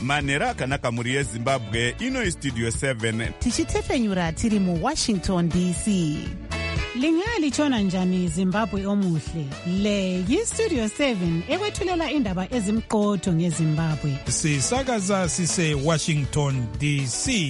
manhero akanaka mhuri yezimbabwe. Ino Studio 7 tichitefenyura tiri muWashington DC. Lingalitshona njani Zimbabwe omuhle? Le yiStudio 7 ekwethulela indaba ezimqotho ngeZimbabwe. Sisakaza sise Washington DC.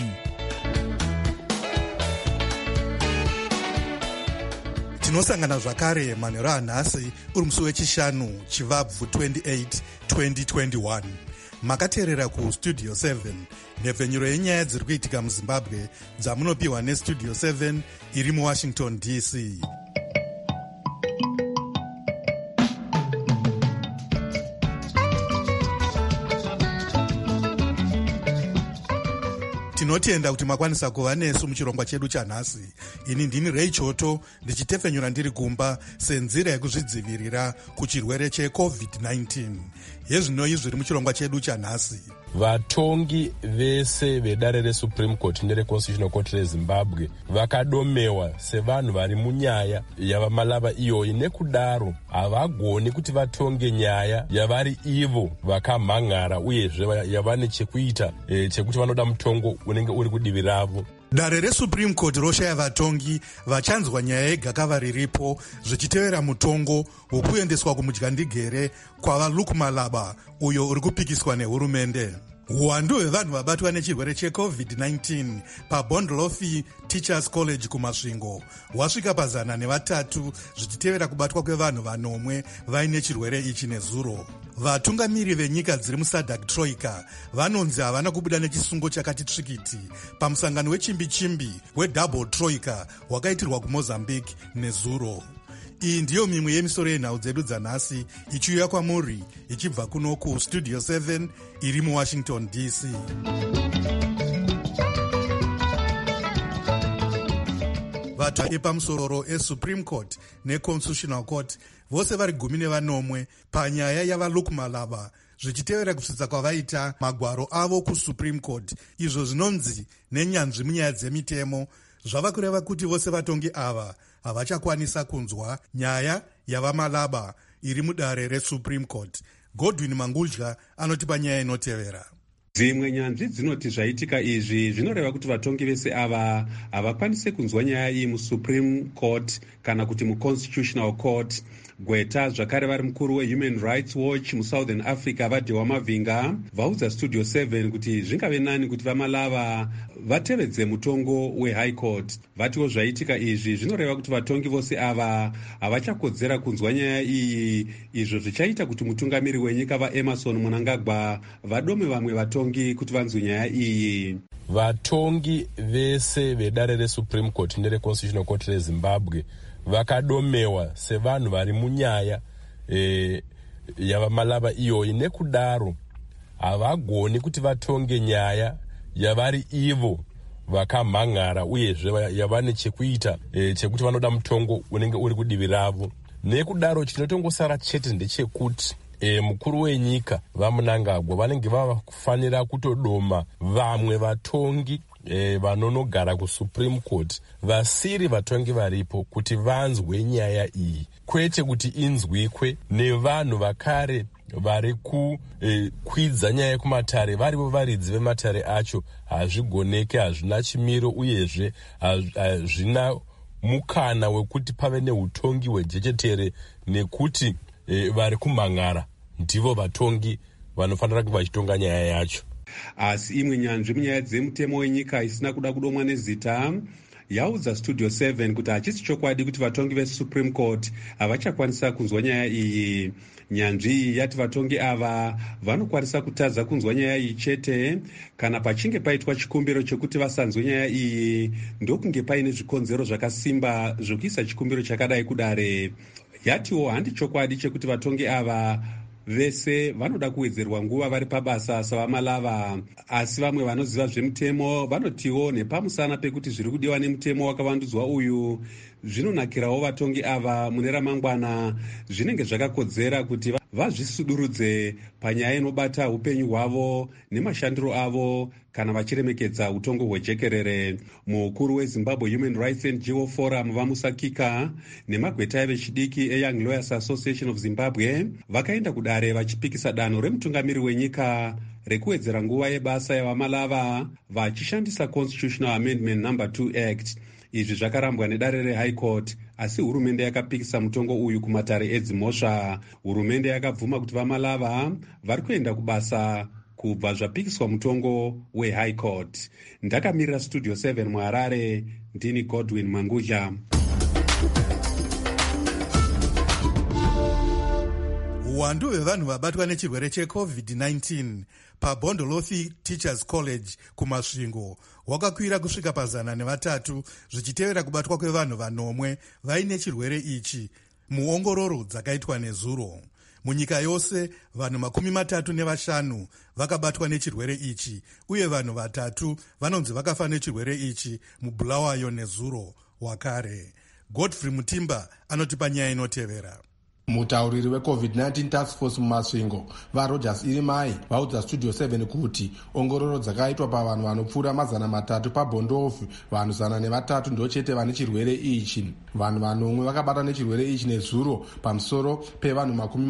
Tinosangana zvakare manhero anhasi uri musi wechishanu Chivabvu 28 2021. Makateerera kuStudio 7, nhepfenyuro yenyaya dziri kuitika muZimbabwe dzamunopiwa neStudio 7 iri muWashington DC. Tinotenda kuti makwanisa kuva nesu muchirongwa chedu chanhasi. Ini ndini Ray Choto ndichitefenyura ndiri kumba senzira yekuzvidzivirira kuchirwere cheCovid-19. Yezvino izviri muchirongwa chedu chanhasi. Vatongi vese vedare reSupreme Court nereConstitutional Court reZimbabwe vakadomewa sevanhu vari munyaya yavamalava iyoyi, nekudaro havagoni kuti vatonge nyaya yavari ivo vakamhangara uyezve yavane chekuita chekuti vanoda mutongo unenge uri kudivi ravo. Dare reSupreme Court roshaya vatongi vachanzwa nyaya yegakava riripo zvichitevera mutongo wokuendeswa kumudyandigere kwavaLukmalaba uyo uri kupikiswa nehurumende. Uwandu hwevanhu vabatwa nechirwere cheCovid-19 paBondlofi Teachers College kumasvingo hwasvika pa103 zvichitevera kubatwa kwevanhu 9 vaine chirwere ichi nezuro. Vatungamiri venyika dziri muSADC Troika vanonzi havana kubuda nechisungo chakati tsvikiti pamusangano wechimbi-chimbi weDouble Troika wakaitirwa kuMozambique nezuro. Iyi ndiyo mimwe yemisoro yenhau dzedu dzanhasi ichiuya kwamuri ichibva kuno kuStudio 7 iri muWashington DC. Vatu epamusororo eSupreme Court neConstitutional Court vose vari 19 panyaya yavaLukmalaba zvichitevera kusvitsa kwavaita magwaro avo kuSupreme Court, izvo zvinonzi nenyanzvi munyaya dzemitemo zvava kureva kuti vose vatongi ava havachakwanisa kunzwa nyaya yavaMalaba iri mudare reSupreme Court. Godwin Mangudya anotipa nyaya inotevera. Dzimwe nyanzvi dzinoti zvaitika izvi zvinoreva kuti vatongi vese ava havakwanise kunzwa nyaya iyi muSupreme Court kana kuti muConstitutional Court. Gweta zvakare vari mukuru weHuman Rights Watch muSouthern Africa vaDewa Mavhinga vaudza Studio 7 kuti zvingave nani kuti vaMalava vatevedze mutongo weHigh Court. Vatiwo zvaitika izvi zvinoreva kuti vatongi vose ava havachakodzera kunzwa nyaya iyi, izvo zvichaita kuti mutungamiri wenyika vaEmerson Mnangagwa vadome vamwe vatongi kuti vanzwe nyaya iyi. Vatongi vese vedare reSupreme Court nereConstitutional Court reZimbabwe vakadomewa sevanhu vari munyaya yavamalava iyoyi, nekudaro havagoni kuti vatonge nyaya yavari ivo vakamhangara uyezve yavane chekuita chekuti vanoda mutongo unenge uri kudivi ravo. Nekudaro chinotongosara chete ndechekuti mukuru wenyika vaMnangagwa vanenge vava kufanira kutodoma vamwe vatongi vanonogara kuSupreme Court vasiri vatongi varipo kuti vanzwe nyaya iyi, kwete kuti inzwikwe nevanhu vakare vari kukwidza nyaya yekumatare varivo varidzi vematare acho. Hazvigoneke, hazvina chimiro uyezve hazvina mukana wekuti pave neutongi hwejechetere, nekuti vari kumhangara ndivo vatongi vanofanira kuva vachitonga nyaya yacho. Asi imwe nyanzvi munyaya dzemutemo wenyika isina kuda kudomwa nezita yaudza Studio 7 kuti hachisi chokwadi kuti vatongi veSupreme Court havachakwanisa kunzwa nyaya iyi. Nyanzvi iyi yati vatongi ava vanokwanisa kutadza kunzwa nyaya iyi chete kana pachinge paitwa chikumbiro chekuti vasanzwe nyaya iyi, ndokunge paine zvikonzero zvakasimba zvokuisa chikumbiro chakadai kudare. Yatiwo handi chokwadi chekuti vatongi ava vese vanoda kuwedzerwa nguva vari pabasa savaMalava, asi vamwe vanoziva zvemutemo vanotiwo nepamusana pekuti zviri kudiwa nemutemo wakavandudzwa uyu zvinonakirawo vatongi ava mune ramangwana, zvinenge zvakakodzera kuti vazvisudurudze panyaya inobata upenyu hwavo nemashandiro avo kana vachiremekedza utongo hwejekerere. Mukuru weZimbabwe Human Rights NGO Forum vaMusakika nemagweta vechidiki eYoung Lawyers Association of Zimbabwe vakaenda kudare vachipikisa danho remutungamiri wenyika rekuwedzera nguva yebasa yavamalava vachishandisa Constitutional Amendment No. 2 Act. Izvi zvakarambwa nedare reHigh Court, asi hurumende yakapikisa mutongo uyu kumatare edzimhosva. Hurumende yakabvuma kuti vamalava vari kuenda kubasa kubva zvapikiswa mutongo weHigh Court. Ndakamirira Studio 7 muHarare, ndini Godwin Mangudya. Uwandu hwevanhu vabatwa nechirwere cheCovid-19 paBondolothi Teachers College kumasvingo hwakakwira kusvika pa103 zvichitevera kubatwa kwevanhu vanomwe vaine chirwere ichi muongororo dzakaitwa nezuro. Munyika yose vanhu 35 vakabatwa nechirwere ichi uye vanhu 3 vanonzi vakafa nechirwere ichi muBulawayo nezuro wakare. Godfrey Mutimba anotipa nyaya inotevera. Mutauriri weCovid-19 Task Force mumasvingo vaRogers Irimai vaudza Studio 7 kuti ongororo dzakaitwa pavanhu vanopfuura 300 paBondofu, vanhu 103 ndochete vane chirwere ichi. Vanhu vanomwe vakabatwa nechirwere ichi nezuro pamusoro pevanhu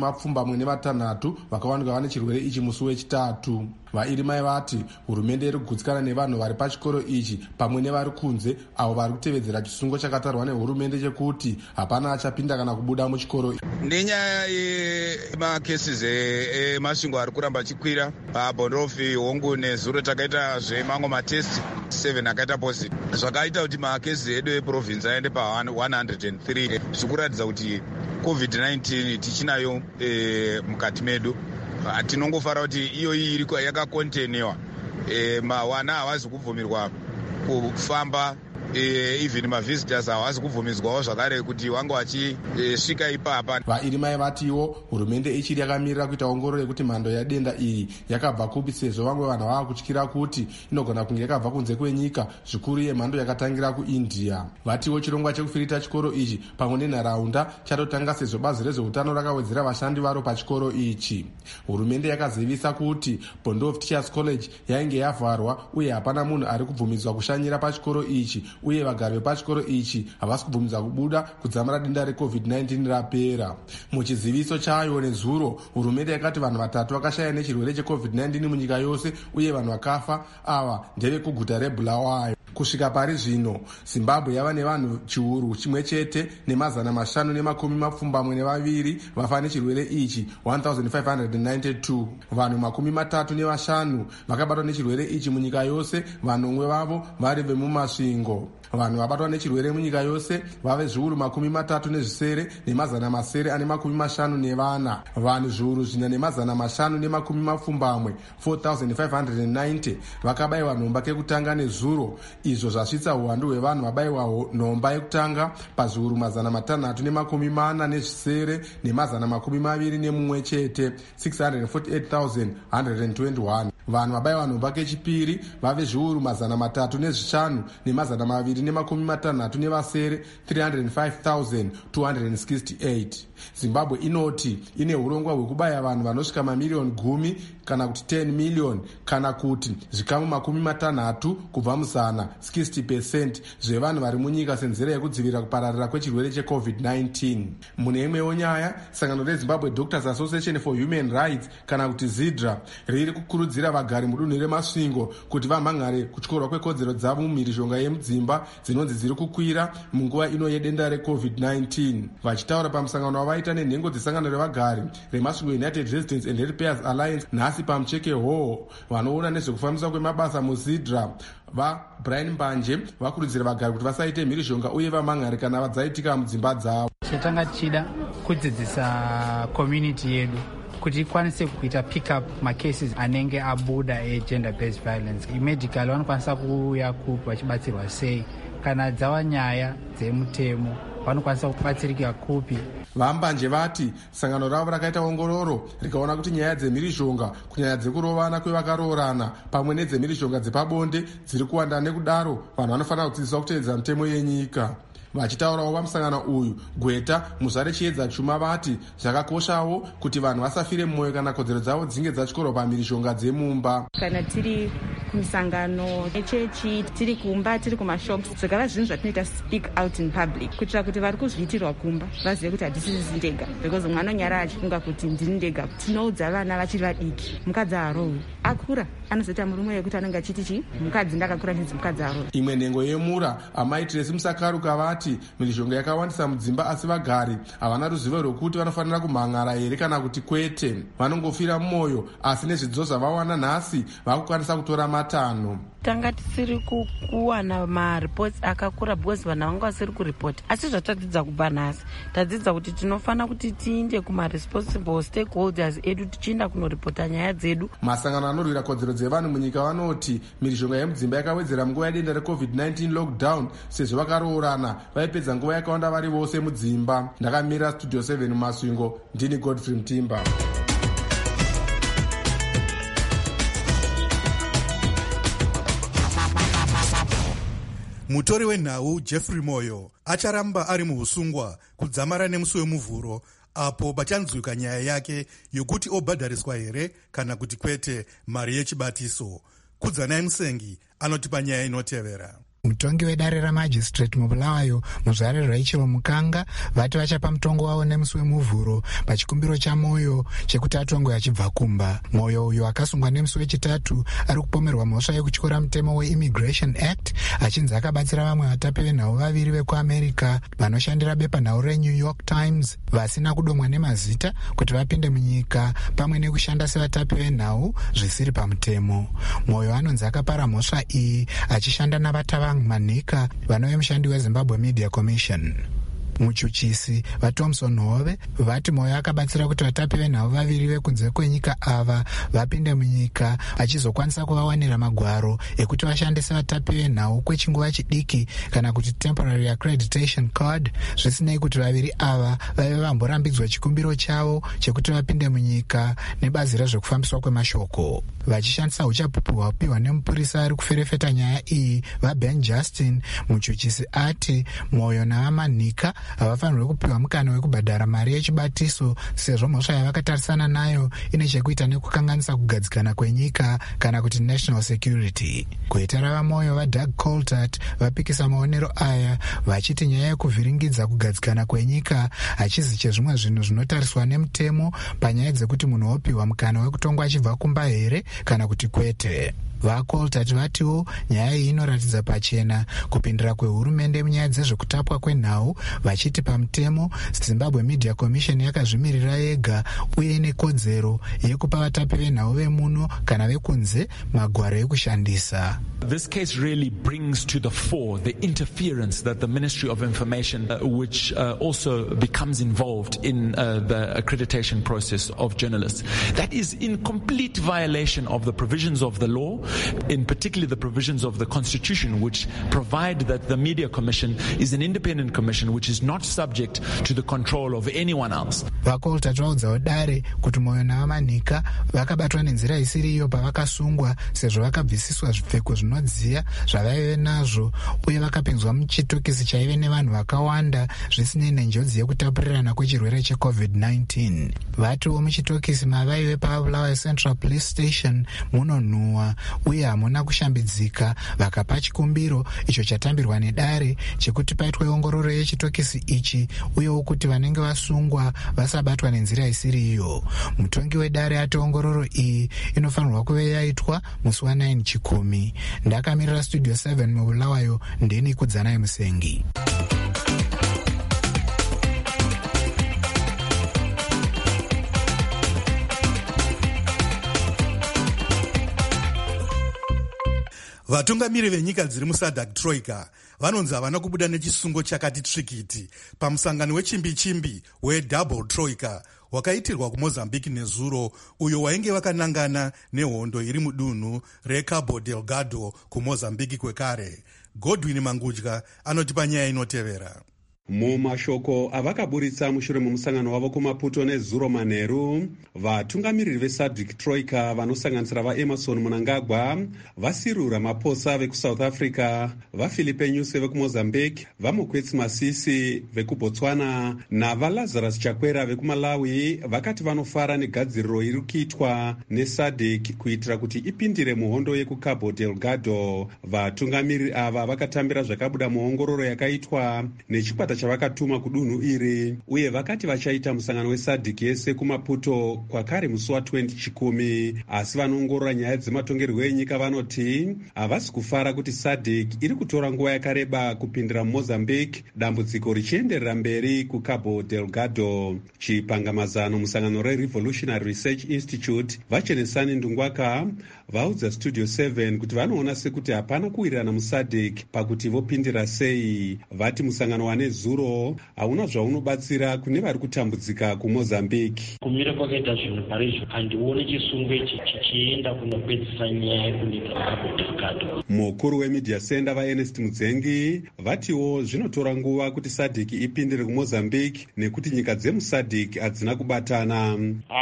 26 vakawanikwa vane chirwere ichi musi wechitatu. VaIrimai vati hurumende iri kugutsikana nevanhu vari pachikoro ichi pamwe nevari kunze avo vari kutevedzera chisungo chakatarwa nehurumende chekuti hapana achapinda kana kubuda muchikoro. Nenyaya yemakesisi emasvingo ari kuramba achikwira paBondofi, Hongu nezuro takaita zvemamwe matesti 7 akaita positive, zvakaita kuti makesisi edu eprovinsi aende pa103 zvikuratidza kuti COVID-19 tichinayo mukati medu. Tinongofara kuti iyoyi iri yakakonteniwa, wana havazi kubvumirwa kufamba, even mavisitors havazi kubvumidzwawo zvakare kuti wange vachisvika ipapa. VaIrimai vatiwo hurumende ichiri yakamirira kuita ongororo yekuti mhando yadenda iyi yakabva kupi, sezvo vamwe vanhu vava kutyira kuti inogona kunge yakabva kunze kwenyika, zvikuru yemhando yakatangira kuIndia. Vatiwo chirongwa chekufirita chikoro ichi pamwe nenharaunda chatotanga sezvo bazi rezveutano rakawedzera vashandi varo pachikoro ichi. Hurumende yakazivisa kuti Bondofu Teachers College yainge yavharwa uye hapana munhu ari kubvumidzwa kushanyira pachikoro ichi, uye vagari vepachikoro ichi havasi kubvumidzwa kubuda kudzamara denda reCovid-19 rapera. Muchiziviso chayo nezuro, hurumende yakati vanhu 3 vakashaya nechirwere cheCovid-19 munyika yose uye vanhu vakafa ava ndevekuguta reBulawayo. Kusvika pari zvino, Zimbabwe yava nevanhu chiuru chimwe chete ne572 vafa nechirwere ichi, 1592. Vanhu 35 vakabatwa nechirwere ichi munyika yose, vanomwe vavo vari vemumasvingo. Vanhu vabatwa nechirwere munyika yose vave zviuru 37 ne50 vanhu zviuru 4,570 4590 vakabayiwa nhomba kekutanga nezuro, izvo zvasvitsa uwandu hwevanhu vabayiwa nhomba yekutanga pazviuru 640 ne121 chete, 648,121. Vanhu vabayiwa nhomba kechipiri vave zviuru 305 ne260 305,268. Zimbabwe inoti ine urongwa hwekubaya vanhu vanosvika mamiliyoni 10 kana kuti 10 miliyoni kana kuti zvikamu 60 kubva muzana, 60% zvevanhu vari munyika senzira yekudzivirira kupararira kwechirwere cheCovid-19. Mune imwewo nyaya, sangano reZimbabwe Doctors Association for Human Rights kana kuti ZIDRA riri kukurudzira vagari mudunhu remasvingo kuti vamhangare kutyorwa kwekodzero dzavo mumhirizhonga yemudzimba dzinonzi dziri kukwira munguva ino yedenda reCovid-19. Vachitaura pamusangano wavaita nenhengo dzesangano revagari remasvingo United Residents and Repairs Alliance nhasi pamucheke hoho, vanoona nezvekufambiswa kwemabasa muZIDRA vaBrian Mbanje vakurudzira vagari kuti vasaite mhirizhonga uye vamhangare kana vadzaitika mudzimba dzavo. Chatanga tichida kudzidzisa community yedu kuti ikwanise kuita pick up macases anenge abuda egender based violence. Imedical vanokwanisa kuuya kupi vachibatsirwa sei, kana dzava nyaya dzemutemo vanokwanisa kubatsirika kupi. VaMbanje vati sangano ravo rakaita ongororo rikaona kuti nyaya dzemhirizhonga kunyanya dzekurovana kwevakaroorana pamwe nedzemhirizhonga dzepabonde dziri kuwanda, nekudaro vanhu vanofanira kudzidziswa kuteedza mitemo yenyika. vachitaurawo pamusangano uyu, Gweta, Muzare Chiedza Chuma vati zvakakoshawo kuti vanhu vasafire mumwoyo kana kodzero dzavo dzinge dzatyorwa pamhirishonga dzemumba. Kana tiri kumisangano yechechi, tiri kumba, tiri kumashops, zvakava zvinhu zvatinoita speak out in public kuitira kuti vari kuzviitirwa kumba vazive kuti hadisisi ndega, because mwana nyara achifunga kuti ndini ndega. Tinoudza vana vachiri vadiki, mukadzi harohwi, akura anozoita murume wekuti anenge achiti chi mukadzi ndakakura ndinzi mukadzi harohwi. Imwe nhengo yemura Amai Tracy Musakaruka vati mhirishonga yakawandisa mudzimba asi vagari havana ruzivo rwekuti vanofanira kumhangara here kana kuti kwete. Vanongofira mumwoyo, asi nezvidzidzo zvavawana nhasi vakukwanisa kutora matanho. Tanga tisiri kuwana maripots akakura because vanhu vanga vasiri kuripota, asi zvatadzidza kubva nhasi tadzidza kuti tinofanira kuti tiinde kuma-responsible stakeholders edu tichienda kunoripota nyaya dzedu. Masangano anorwira kodzero dzevanhu munyika vanoti mhirishonga yemudzimba yakawedzera munguva yedenda reCovid-19 lockdown, sezvo vakaroorana vaipedza nguva yakawanda vari vose mudzimba. Ndakamira Studio 7 Masvingo, ndini Godfrey Mtimba. Mutori wenhau Jeffrey Moyo acharamba ari muusungwa kudzamara nemusi wemuvhuro apo pachanzwika nyaya yake yokuti obhadhariswa here kana kuti kwete mari yechibatiso. Kudzanai Musengi anotipa nyaya inotevera. Mutongi wedare ramajistrate mubulawayo Muzvare Rachel Mukanga vati vachapa mutongo wavo nemusi wemuvhuro pachikumbiro chaMoyo chekuti atongwe achibva kumba. Moyo uyo akasungwa nemusi wechitatu ari kupomerwa mhosva yekutyora mutemo weImmigration Act achinzi akabatsira vamwe vatapi venhau vaviri vekuAmerica vanoshandira bepanhau reNew York Times vasina kudomwa nemazita kuti vapinde munyika pamwe nekushanda sevatapi venhau zvisiri pamutemo. Moyo anonzi akapara mhosva iyi achishanda navatava Manika vanove mushandi weZimbabwe Media Commission. Muchuchisi vaThomson Hove vati Moyo akabatsira kuti vatapi venhau vaviri vekunze kwenyika ava vapinde munyika achizokwanisa kuvawanira magwaro ekuti vashandise vatapi venhau kwechinguva chidiki kana kuti temporary accreditation card, zvisinei kuti vaviri ava vave vamborambidzwa chikumbiro chavo chekuti vapinde munyika nebazi rezvekufambiswa kwemashoko. Vachishandisa uchapupu hwapiwa nemupurisa ari kuferefeta nyaya iyi vaBen Justin, muchuchisi ati Moyo navaManika havafanirwi kupiwa mukana wekubhadhara mari yechibatiso sezvo mhosva yavakatarisana nayo ine chekuita nekukanganisa kugadzikana kwenyika kana kuti national security. Gweta ravaMoyo vaDoug Coltart vapikisa maonero aya vachiti nyaya yekuvhiringidza kugadzikana kwenyika hachizi chezvimwe zvinhu zvinotariswa nemutemo panyaya dzekuti munhu opiwa mukana wekutongwa achibva kumba here kana kuti kwete. VaColtart vatiwo nyaya iyi inoratidza pachena kupindira kwehurumende munyaya dzezvekutapwa kwenhau, vachiti pamutemo Zimbabwe Media Commission yakazvimirira yega uye ine kodzero yekupa vatapi venhau vemuno kana vekunze magwaro ekushandisa. This case really brings to the fore the interference that the Ministry of Information, which also becomes involved in the accreditation process of journalists, that is in complete violation of the provisions of the law, in particular the provisions of the Constitution, which provide that the Media Commission is an independent commission which is not subject to the control of anyone else. VaColtart vaudzawo dare kuti Moyo navaManika vakabatwa nenzira isiri iyo pavakasungwa sezvo vakabvisiswa zvipfeko zvinodziya zvavaive nazvo uye vakapinzwa muchitokisi chaive nevanhu vakawanda zvisinei nenjodzi yekutapurirana kwechirwere cheCovid-19. Vatiwo muchitokisi mavaive pavabulawayo Central Police Station munonhuhwa uye hamuna kushambidzika. Vakapa chikumbiro icho chatambirwa nedare chekuti paitwe ongororo yechitokisi ichi uyewo kuti vanenge vasungwa vasabatwa nenzira isiri iyo. Mutongi wedare ati ongororo iyi inofanirwa kuve yaitwa musi wa9 Chikumi. Ndakamirira Studio 7 mubulawayo, ndini Kudzanai Musengi. Vatungamiri venyika dziri muSADC Troika vanonzi havana kubuda nechisungo chakati tsvikiti pamusangano wechimbi-chimbi weDouble Troika wakaitirwa kuMozambique nezuro, uyo wainge wakanangana nehondo iri mudunhu reCabo Delgado kuMozambique kwekare. Godwin Mangudya anotipa nyaya inotevera. Mumashoko avakaburitsa mushure memusangano wavo kumaputo nezuro manheru, vatungamiriri vesadc troika vanosanganisira vaemerson Mnangagwa, vaCyril Ramaphosa vekuSouth Africa, vaPhilippe Nyusi vekumozambique, vaMokwetsi Masisi vekuBotswana navaLazarus Chakwera vekuMalawi vakati vanofara negadziriro iri kuitwa nesadc kuitira kuti ipindire muhondo yekuCabo Delgado. Vatungamiriri ava vakatambira zvakabuda muongororo yakaitwa nechikwata chavakatuma kudunhu iri, uye vakati vachaita musangano wesadc yese kumaputo kwakare musi wa20 chikumi. Asi vanoongorora nyaya dzematongerwo enyika vanoti havasi kufara kuti sadc iri kutora nguva yakareba kupindira mumozambique, dambudziko richienderera mberi kuCabo Delgado. Chipangamazano musangano reRevolutionary Research Institute vachenesani Ndungwaka vaudza Studio 7 kuti vanoona sekuti hapana kuwirirana musadc pakuti vopindira sei. Vati musangano wanezuro hauna zvaunobatsira kune vari kutambudzika kuMozambique. Kumira kwakaita zvinhu parizvo handioni chisungo ichi chichienda kunopedzisa nyaya yekunyika Cabo Delgado. Mukuru wemedia center vaErnest Mudzengi vatiwo zvinotora nguva kuti sadc ipindire kuMozambique nekuti nyika dzemusadc hadzina kubatana.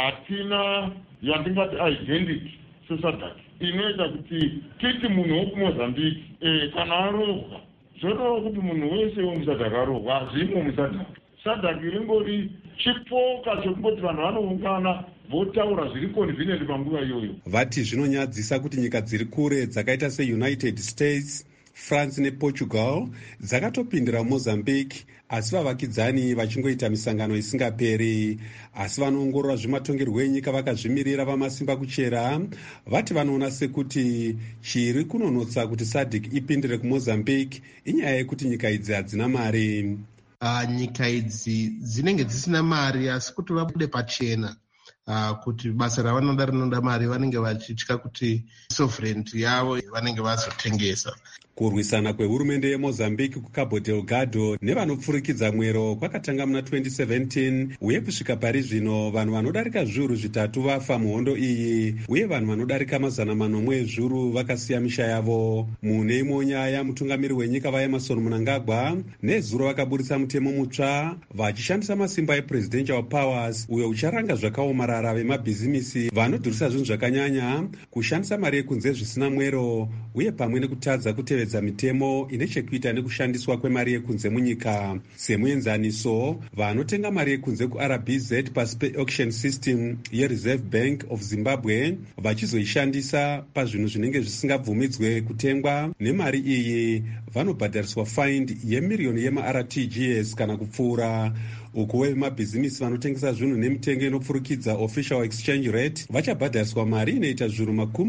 Hatina yandingati identity sesadc inoita kuti titi munhu wokuMozambique kana arohwa zvorova kuti munhu wese wemusadc arohwa hazvimo musadc. Sadc ringori chipoka chekungoti vanhu vanoungana votaura zviri convenient panguva iyoyo. Vati zvinonyadzisa kuti nyika dziri kure dzakaita seUnited States, France nePortugal dzakatopindira Mozambique, asi vavakidzani vachingoita misangano isingaperi. Asi vanoongorora zvematongerwo enyika vakazvimirira vamasimba kuchera vati vanoona sekuti chiri kunonotsa kuti sadc ipindire kuMozambique inyaya yekuti nyika idzi hadzina mari. Nyika idzi dzinenge dzisina mari, asi kuti vabude pachena kuti basa ravanoda rinoda mari, vanenge vachitya kuti sovereignty yavo vanenge vazotengesa. Kurwisana kwehurumende yeMozambique kuCabo Delgado nevanopfurikidza mwero kwakatanga muna 2017, uye kusvika pari zvino vanhu vanodarika zviuru zvitatu vafa muhondo iyi, uye vanhu vanodarika 400 ezviuru vakasiya misha yavo. Mune imwe nyaya, mutungamiri wenyika vaEmerson Mnangagwa nezuro vakaburitsa mutemo mutsva vachishandisa masimba epresidential powers, uyo ucharanga zvakaomarara vemabhizimisi vanodhurisa zvinhu zvakanyanya, kushandisa mari yekunze zvisina mwero, uye pamwe nekutadza kutevedza mitemo ine chekuita nekushandiswa kwemari yekunze munyika. Semuenzaniso, vanotenga mari yekunze kuRBZ pasi pe-auction system yeReserve Bank of Zimbabwe vachizoishandisa pazvinhu zvinenge zvisingabvumidzwe kutengwa nemari iyi vanobhadhariswa fine yemiriyoni yemaRTGS kana kupfuura. Uku vemabhizimisi vanotengesa zvinhu nemitengo inopfurikidza official exchange rate vachabhadhariswa mari inoita zviuru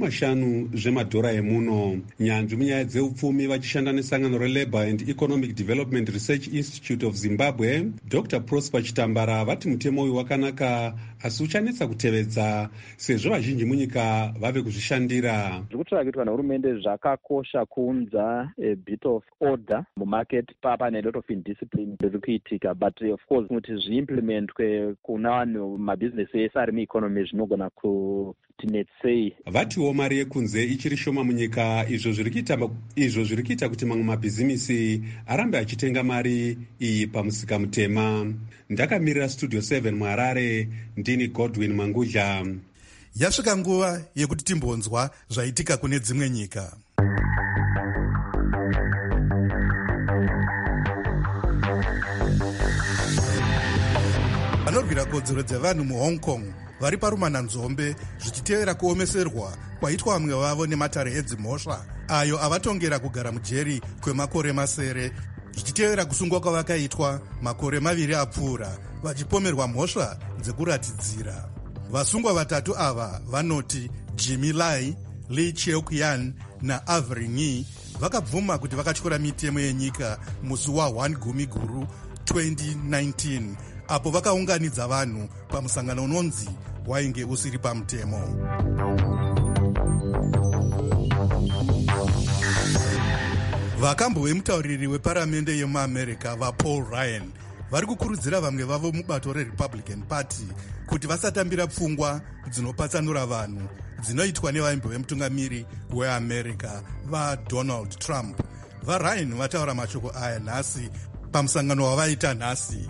50 zvemadhora emuno. Nyanzvi munyaya dzeupfumi vachishanda nesangano reLabour and Economic Development Research Institute of Zimbabwe, Dr. Prosper Chitambara vati mutemo uyu wakanaka, asi uchanetsa kutevedza sezvo vazhinji munyika vave kuzvishandira. Zviri kutsvaka kuitwa nehurumende zvakakosha kuunza a bit of order mumarket, pane a lot of indiscipline zviri kuitika, but of course kuti zviimplementwe kuna vanhu mabhizinesi ese ari mueconomy zvinogona kutinetsei. Vatiwo mari yekunze ichiri shoma munyika, izvo zviri kuita kuti mamwe mabhizimisi arambe achitenga mari iyi pamusika mutema. Ndakamirira Studio 7 muHarare, ndini Godwin Manguja. Yasvika nguva yekuti timbonzwa zvaitika kune dzimwe nyika. Vanorwira kodzero dzevanhu muHong Kong vari parumana nzombe zvichitevera kuomeserwa kwaitwa vamwe vavo nematare edzimhosva ayo avatongera kugara mujeri kwemakore masere, zvichitevera kusungwa kwavakaitwa makore 2 apfuura vachipomerwa mhosva dzekuratidzira. Vasungwa vatatu ava vanoti Jimmy Lai, Lee Cheuk-yan naAvery Ngi vakabvuma kuti vakatyora mitemo yenyika musi wa1 Gumiguru 2019, apo vakaunganidza vanhu pamusangano unonzi wainge usiri pamutemo. Vakambo vemutauriri weparamende yemuAmerica vaPaul Ryan vari kukurudzira vamwe vavo mubato reRepublican Party kuti vasatambira pfungwa dzinopatsanura vanhu dzinoitwa nevaimbo vemutungamiri weAmerica vaDonald Trump. VaRyan vataura mashoko aya nhasi pamusangano wavaita nhasi.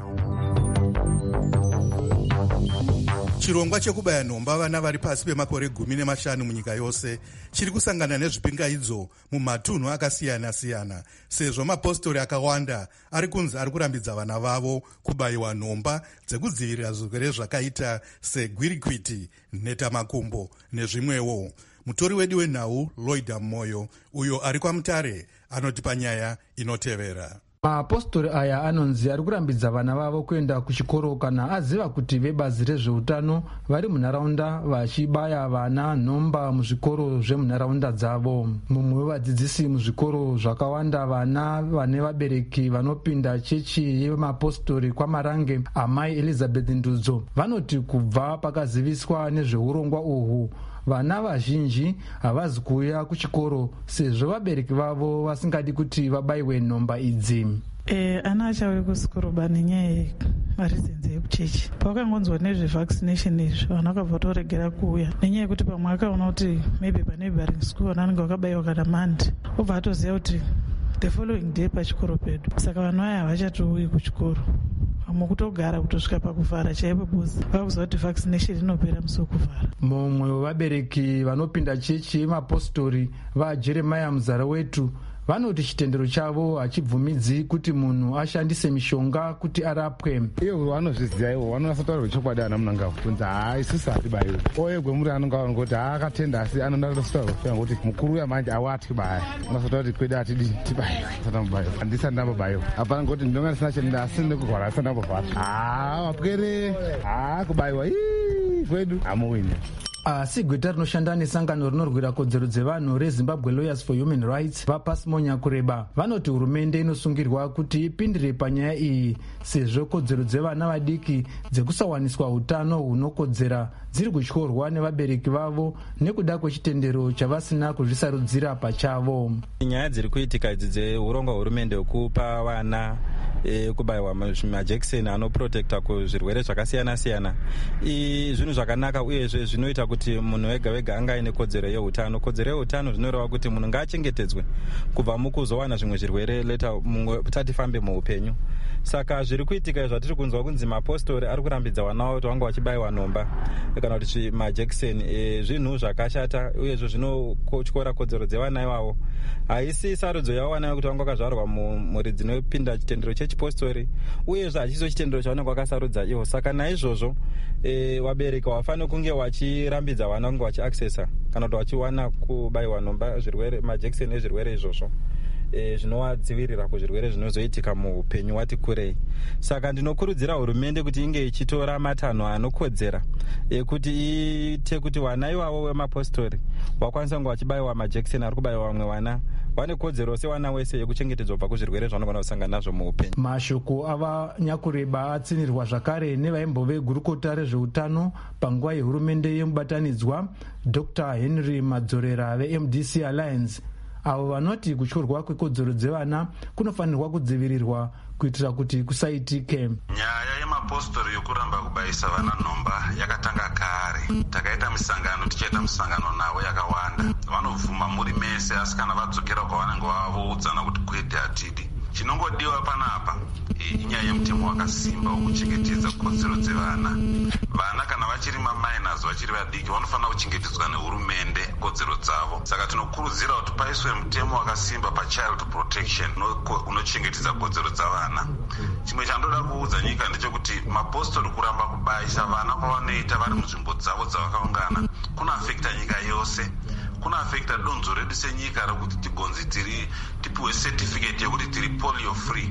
Chirongwa chekubaya nhomba vana vari pasi pemakore 15 munyika yose chiri kusangana nezvipingaidzo mumatunhu akasiyana-siyana, sezvo mapostori akawanda ari kunzi ari kurambidza vana vavo kubayiwa nhomba dzekudzivirira zvirwere zvakaita segwirikwiti, nhetamakumbo nezvimwewo. Mutori wedu wenhau Loida Moyo, uyo ari kwaMutare, anoti panyaya inotevera. Mapostori aya anonzi ari kurambidza vana vavo kuenda kuchikoro kana aziva kuti vebazi rezveutano vari munharaunda vachibaya vana nhomba muzvikoro zvemunharaunda dzavo. Mumwe wevadzidzisi muzvikoro zvakawanda vana vane vabereki vanopinda chechi yemapostori kwaMarange, amai Elizabeth Ndudzo, vanoti kubva pakaziviswa nezveurongwa uhwu vana vazhinji havazi kuuya kuchikoro sezvo vabereki vavo vasingadi kuti vabayiwe nhomba idzi. Ana achauya kusikoroba nenyaya yemarizenzi ekuchechi. Pawakangonzwa nezvevaccination izvi vana vakabva toregera kuuya nenyaya yekuti pamwe akaona kuti maybe paneighboring school vana vanenge vakabayiwa kana mandi, obva atoziva kuti the following day pachikoro pedu, saka vana vaya havachatouyi kuchikoro. Vamwe kutogara kutosvika pakuvhara chaipo bosi vakuziva kuti vaccination inopera musi wekuvhara. Mumwe wevabereki vanopinda chechi yemapostori vaJeremiah Muzara wetu vanoti chitendero chavo hachibvumidzi kuti munhu ashandise mishonga kuti arapwe. Iyo vanozviziva ivo vanonasataura chokwadi ana munanga kunzi isusu hatibayiwe. Oyegwe muri anonga vanongoti akatenda asi anoda kutaura kuti mukuru uya manje awati baya. Unosotaura kuti kwedu hatidi tibayiwe. Satamubayiwe. Handisa ndambobayiwe. Hapana ngoti ndinonga ndisina chenda asi ndekurwara asi ndambovhara. Wapwere. Kubayiwa kwedu hamuwini. Asi gweta rinoshanda nesangano rinorwira kodzero dzevanhu reZimbabwe Lawyers for Human Rights vaPasimonya Kureba vanoti hurumende inosungirwa kuti ipindire panyaya iyi sezvo kodzero dzevana vadiki dzekusawaniswa utano hunokodzera dziri kutyorwa nevabereki vavo nekuda kwechitendero chavasina kuzvisarudzira pachavo. Nyaya dziri kuitika idzi dzeurongwa hurumende hwekupa vana kubayiwa majekiseni anoprotekta kuzvirwere zvakasiyana-siyana zvinhu zvakanaka uyezve zvinoita kuti munhu wega wega anga aine kodzero yeutano. Kodzero yeutano zvinoreva kuti munhu ngaachengetedzwe kubva mukuzowana zvimwe zvirwere leta mumwe tatifambe muupenyu. Saka zviri kuitika zvatiri kunzwa kunzi mapostori ari kurambidza vana vavo kuti vanga vachibayiwa nhomba kana kuti majekiseni zvinhu zvakashata uyezvo zvinotyora kodzero dzevana ivavo. Haisi sarudzo yavo vana kuti vanga vakazvarwa mumhuri dzinopinda chitendero chechipostori uyezve hachiso chitendero chavanenge vakasarudza ivo. Saka naizvozvo vabereki vafanira kunge vachirambidza vana kunge vachiaccessa kana kuti vachiwana kubayiwa nhomba zvirwere majekiseni ezvirwere izvozvo zvinovadzivirira kuzvirwere zvinozoitika muupenyu wati kurei. Saka ndinokurudzira hurumende kuti inge ichitora matanho anokodzera ekuti iite kuti vana ivavo vemapostori vakwanisa kunge vachibayiwa majekiseni ari kubayiwa vamwe vana vane kodzero sevana wese yekuchengetedzwa kubva kuzvirwere zvanogona kusangana nazvo muupenyu. Mashoko avaNyakureba atsinirwa zvakare nevaimbove gurukota rezveutano panguva yehurumende yemubatanidzwa Dr. Henry Madzorera veMDC Alliance, avo vanoti kutyorwa kwekodzero dzevana kunofanirwa kudzivirirwa kuitira kuti kusaitike. Nyaya yemapostori yokuramba kubayisa vana nhomba yakatanga kare. Takaita misangano, tichaita misangano navo yakawanda. Vanobvuma muri mese asi kana vadzokera kwavanenge vavoudzana kuti kwete hatidi. Chinongodiwa panapa inyaya yemutemo wakasimba wekuchengetedza kodzero dzevana. Vana kana vachiri maminors vachiri vadiki vanofanira kuchengetedzwa nehurumende kodzero dzavo. Saka tinokurudzira kuti paiswe mutemo wakasimba pachild protection unochengetedza kodzero dzavana. Chimwe chandoda kuudza nyika ndechekuti mapostori kuramba kubayisa vana kwavanoita vari munzvimbo dzavo dzavakaungana kunoafekta nyika yose. Kunoafekta donzo redu senyika rekuti tigonzi tipiwe certificate yekuti tiri polio free.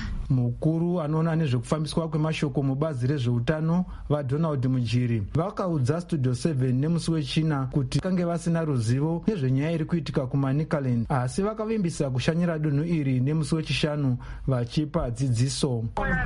Mukuru anoona nezvekufambiswa kwemashoko mubazi rezveutano vaDonald Mujiri vakaudza Studio 7 nemusi wechina kuti kange vasina ruzivo nezvenyaya iri kuitika kuManicaland, asi vakavimbisa kushanyira dunhu iri nemusi wechishanu vachipa dzidziso.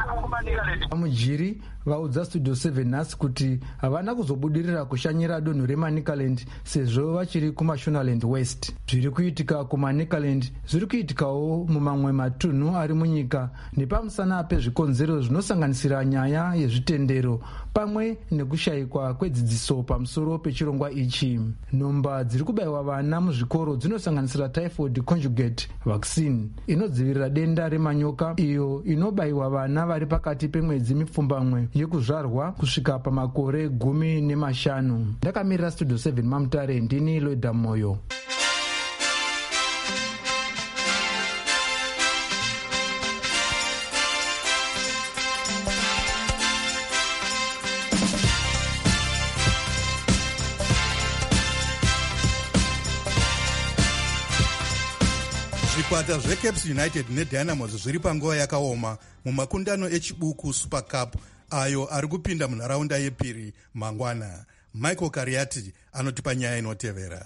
Mujiri vaudza Studio 7 nhasi kuti havana kuzobudirira kushanyira dunhu reManicaland sezvo vachiri kuMashonaland West. Zviri kuitika kuManicaland zviri kuitikawo mumamwe matunhu ari munyika pamusana pezvikonzero zvinosanganisira nyaya yezvitendero pamwe nekushayikwa kwedzidziso pamusoro pechirongwa ichi. Nhomba dziri kubayiwa vana muzvikoro dzinosanganisira typhoid conjugate vaccine inodzivirira denda remanyoka, iyo inobayiwa vana vari pakati pemwedzi mipfumbamwe yekuzvarwa kusvika pamakore 15. Ndakamirira Studio 7 Mamutare, ndini Loida Moyo. Zvikwata zveCaps United neDynamos zviri panguva yakaoma mumakundano echibuku Super Cup ayo ari kupinda munharaunda yepiri mangwana. Michael Kariati anotipa nyaya inotevera.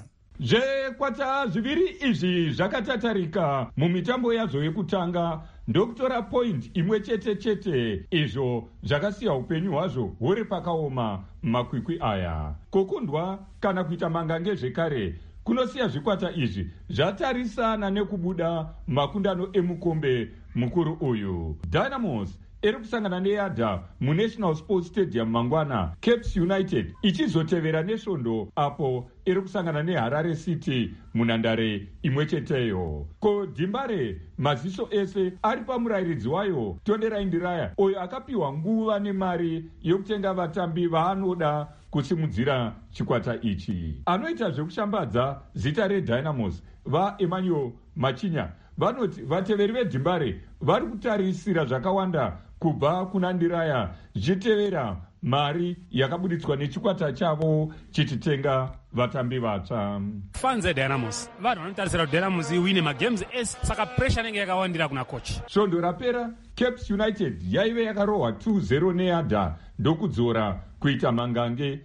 Zvekwata zviviri izvi zvakatatarika mumitambo yazvo yekutanga ndokutora point imwe chete izvo zvakasiya upenyu hwazvo huri pakaoma makwikwi aya. Kukundwa kana kuita mangange zvekare kunosiya zvikwata izvi zvatarisana nekubuda makundano emukombe mukuru uyu. Dynamos iri kusangana neYadha muNational Sports Stadium mangwana, Caps United ichizotevera nesvondo apo iri kusangana neHarare City munhandare imwe cheteyo. Ko Dimbare maziso ese ari pamurayiridzi wayo Tonderai Ndiraya, uyo akapiwa nguva nemari yokutenga vatambi vaanoda kusimudzira chikwata ichi. Anoita zvekushambadza zita reDynamos vaEmmanuel Machinya vanoti vateveri veDimbare vari kutarisira zvakawanda kubva kuna Ndiraya zvichitevera mari yakabuditswa nechikwata chavo chititenga vatambi vatsva. Fans eDynamos vanhu vanotarisira kuti Dynamos iwine magames ese, saka pressure inenge yakawandira kuna coach. Svondo rapera Caps United yaive yakarohwa 2-0 neYadha ndokudzora kuita mangange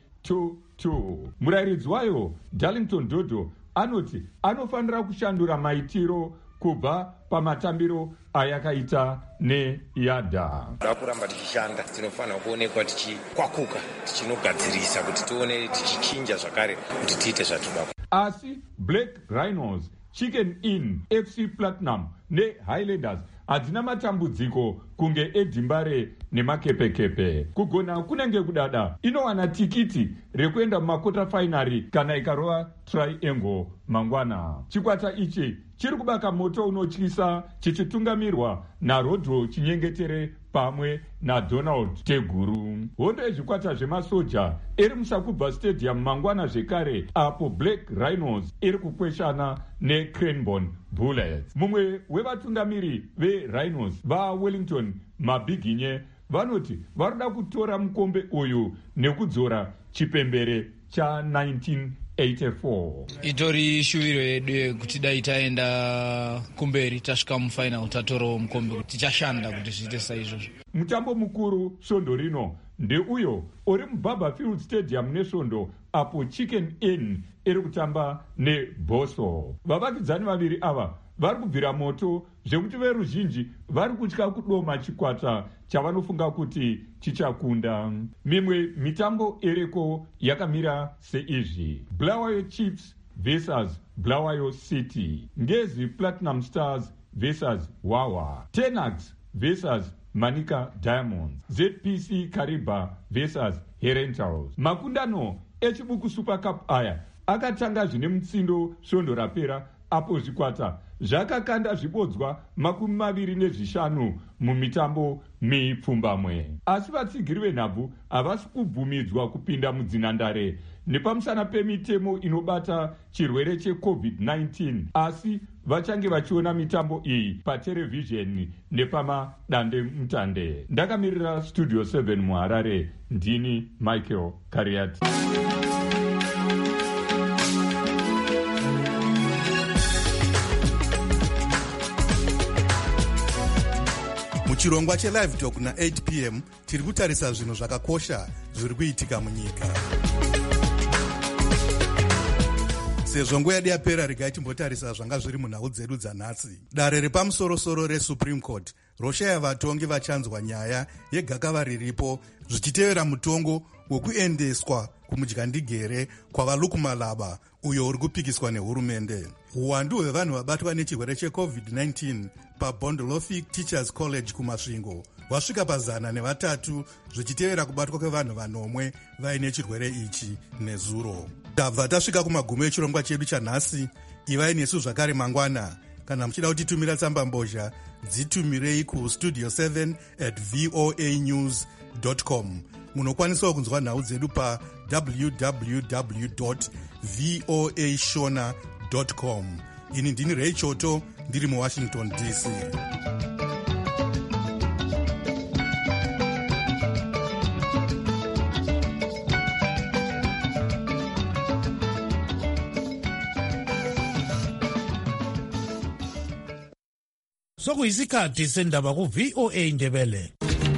2-2. Murayiridzi wayo Darlington Dodo anoti anofanira kushandura maitiro kubva pamatambiro ayakaita neYadha. Kuramba tichishanda tinofanira kuonekwa tichikwakuka tichinogadzirisa kuti tione tichichinja zvakare kuti tiite zvatoda. Asi Black Rhinos, Chicken Inn, FC Platinum neHighlanders hadzina matambudziko kunge eDimbare nemakepekepe. Kugona kunenge kudada inowana tikiti rekuenda mumakota finari kana ikarova triangle mangwana. Chikwata ichi chiri kubaka moto unotyisa chichitungamirwa naRodro Chinyengetere pamwe naDonald Teguru. Hondo yezvikwata zvemasoja iri muSakubva Stadium mangwana zvekare apo Black Rhinos iri kukweshana neCranbourne Bullets. Mumwe wevatungamiri veRhinos vaWellington Mabiginye vanoti varikuda kutora mukombe uyu nekudzora chipembere cha 1984. Itori shuviro yedu kuti dai taenda kumberi tasvika mufinal tatorawo mukombe, tichashanda kuti zviite saizvozvo. Mutambo mukuru svondo rino ndeuyo uri muBarberfield Stadium nesvondo apo Chicken Inn iri kutamba neBoso. Vavakidzani vaviri ava vari kubvira moto zvekuti veruzhinji vari kutya kudoma chikwata chavanofunga kuti chichakunda. Mimwe mitambo iriko yakamira seizvi: Bulawayo Chiefs versus Bulawayo City, Ngezi Platinum Stars versus Wawa, Tenax versus Manica Diamonds, ZPC Kariba versus Herentals. Makundano echibuku Super Cup aya akatanga zvine mutsindo svondo rapera apo zvikwata zvakakanda zvibodzwa 25 mumitambo mipfumbamwe. Asi vatsigiri venhabvu havasi kubvumidzwa kupinda mudzinhandare nepamusana pemitemo inobata chirwere cheCovid-19, asi vachange vachiona mitambo iyi paterevhizheni nepamadande mutande. Ndakamirira Studio 7 muHarare, ndini Michael Kariati. Muchirongwa cheLive Talk na8 p.m. tiri kutarisa zvinhu zvakakosha zviri kuitika munyika. Sezvo nguva yedu yapera, regai timbotarisa zvanga zviri munhau dzedu dzanhasi. Dare repamusoro-soro reSupreme Court roshaya vatongi vachanzwa nyaya yegakava riripo zvichitevera mutongo wokuendeswa kumudyandigere kwavaLukmalaba uyo uri kupikiswa nehurumende. Uwandu hwevanhu vabatwa nechirwere cheCovid-19 paBondolofic Teachers College kumasvingo wasvika pa103 zvichitevera kubatwa kwevanhu vanomwe vaine chirwere ichi nezuro. Tabva tasvika kumagumo echirongwa chedu chanhasi. Ivai nesu zvakare mangwana. Kana muchida kutitumira tsamba mbozha, dzitumirei kustudio7@voanews.com. Munokwanisawo kunzwa nhau dzedu pa www.voashona.com. Ini ndini Ray Choto, ndiri muWashington DC. Sokuyisikhathi sendaba ku-VOA Indebele.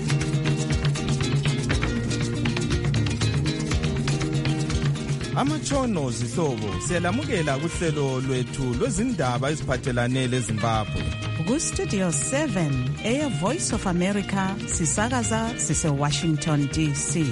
Amatshono zihlobo siyalamukela kuhlelo lwethu lwezindaba eziphathelane leZimbabwe. Ku-Studio 7 Voice of America sisakaza sise-Washington DC.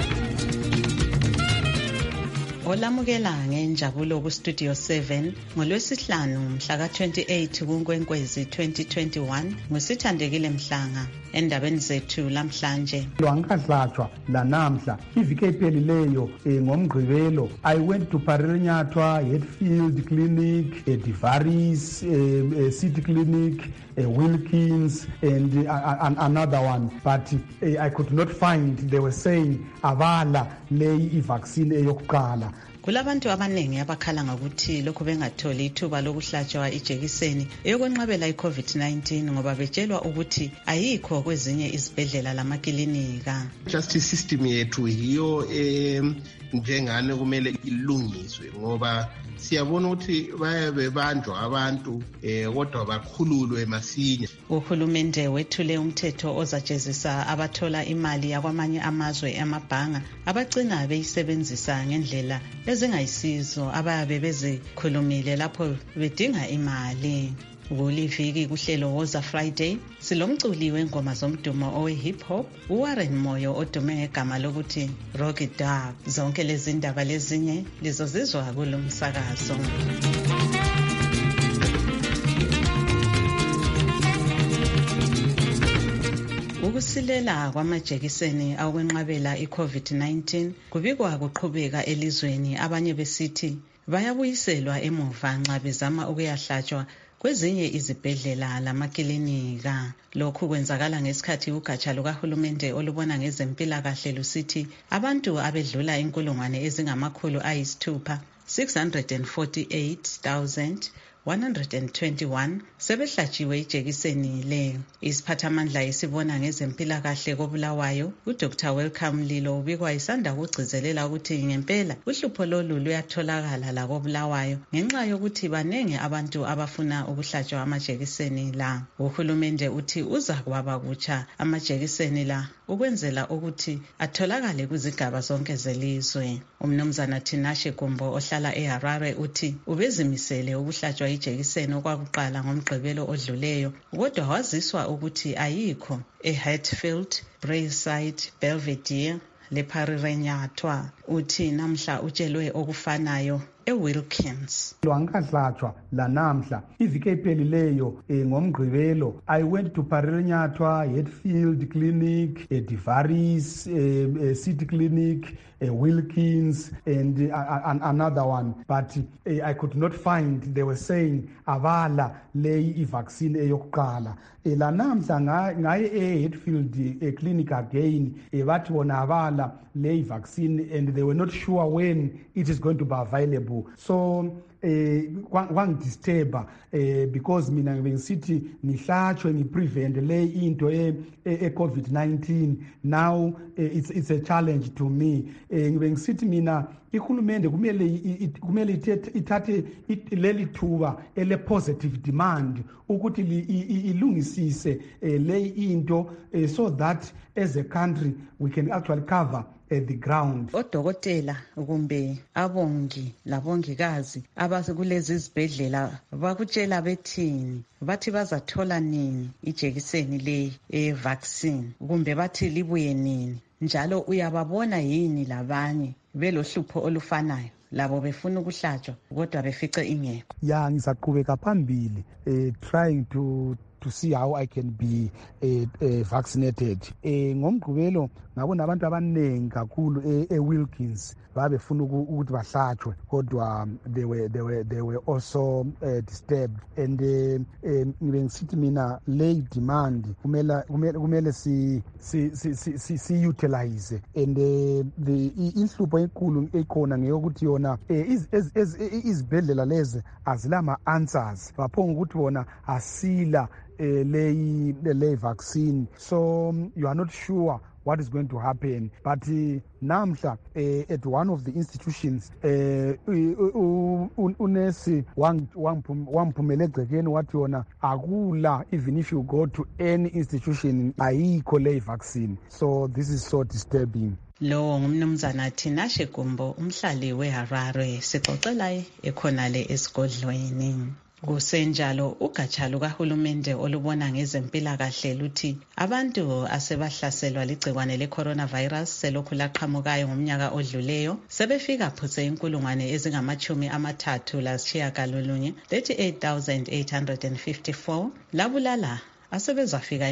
Olamukela ngenjabulo ku-Studio 7 ngolwesihlanu mhla ka-28 kuNkwenkwezi 2021 ngusithandekile Mhlanga endabeni zethu lamhlanje. Lwangahlatshwa lanamhla iviki ephelileyo ngomgqibelo I went to Parirenyatwa Hatfield Clinic, Divaris City Clinic, Wilkins and another one, but I could not find. They were saying avala leyi vaccine eyokuqala. Kulabantu abanengi abakhala ngokuthi lokhu bengatholi ithuba lokuhlatshwa ijekiseni eyokwenqabela iCovid-19 ngoba betshelwa ukuthi ayikho kwezinye izibhedlela lamakilinika. Justice system yethu yiyo njengane kumele ilungiswe ngoba siyabona ukuthi bayabe banjwa abantu kodwa bakhululwe masinya. Uhulumende wethule umthetho ozajezisa abathola imali yakwamanye amazwe amabhanga abagcina beyisebenzisa ngendlela ezingayisizo abayabe bezikhulumile lapho bedinga imali. Kuliviki kuhlelo Woza Friday silomculi wengoma zomdumo owe-hip hop uWarren Moyo odume ngegama lokuthi Rocky Dog. Zonke lezi ndaba lezinye lizozizwa kulo msakazo. Ukusilela kwamajekiseni awokwenqabela iCovid-19 kubikwa kuqhubeka elizweni, abanye besithi bayabuyiselwa emuva nxa bezama ukuyahlatshwa kwezinye izibhedlela lamakilinika. Lokhu kwenzakala ngesikhathi ugatsha lukahulumende olubona ngezempilakahle lusithi abantu abedlula inkulungwane ezingamakhulu ayisithupha 648,121 sebehlatshiwe ijekiseni le. Isiphathamandla esibona ngezempilakahle koBulawayo uDr Welcome Lilo ubikwa isanda ukugcizelela ukuthi ngempela uhlupho lolu luyatholakala la koBulawayo ngenxa yokuthi banenge abantu abafuna ukuhlatshwa amajekiseni la. Uhulumende uthi uza kwaba kutsha amajekiseni la ukwenzela ukuthi atholakale kuzigaba zonke zelizwe. Umnumzana Tinashe Gumbo ohlala eHarare uthi ubezimisele ukuhlatshwa ijekiseni okwakuqala ngomgqibelo odluleyo kodwa waziswa ukuthi ayikho eHatfield, Braeside, Belvedere lePharirenyatwa. Uthi namhla utshelwe okufanayo eWilkins. Lwangahlatshwa lanamhla iviki ephelileyo ngomgqibelo I went to Parirenyatwa Hatfield Clinic, Divaris City Clinic, Wilkins and another one, but I could not find. They were saying avala leyi vaccine eyokuqala. Lanamhla ngaye eHatfield Clinic again bathi bona avala leyi vaccine and they were not sure when it is going to be available. So kwangidisturba because mina ngibengisithi ngihlatshwe ngiprevent le into e-COVID-19. Now it's a challenge to me. Ngibengisithi mina ihulumende kumele ithathe leli thuba ele-positive demand ukuthi ilungisise le into so that as a country we can actually cover the ground. Odokotela kumbe abongi labongikazi abakulezi izibhedlela bakutshela bethini, bathi bazathola nini ijekiseni le vaccine kumbe bathi libuye nini, njalo uyababona yini labanye belohlupho olufanayo? labo befuna ukuhlatshwa kodwa befice ingekho. Ya ngizaqhubeka phambili trying to see how I can be vaccinated. Ngomgqibelo ngabona abantu abaningi kakhulu eWilkins babefuna ukuthi bahlatshwe kodwa they were also disturbed and ngibe ngisithi mina lay demand kumele si utilize and the inhlupho enkulu ekhona ngeyokuthi yona izibhedlela lezi azilama answers baphonga ukuthi bona asila lay vaccine, so you are not sure what is going to happen. But namhla at one of the institutions unesi wangiphumela egcekeni wathi yona akula, even if you go to any institution ayikho lay vaccine, so this is so disturbing. Lo ngumnumzana Tinashe Gumbo, umhlali weHarare, sixoxela ekhonale esigodlweni. Kusenjalo ugatsha lukahulumende olubona ngezempilakahle luthi abantu asebahlaselwa ligcikwane le-coronavirus selokhu laqhamukayo ngomnyaka odluleyo sebefika phose 38,854 labulala asebezafika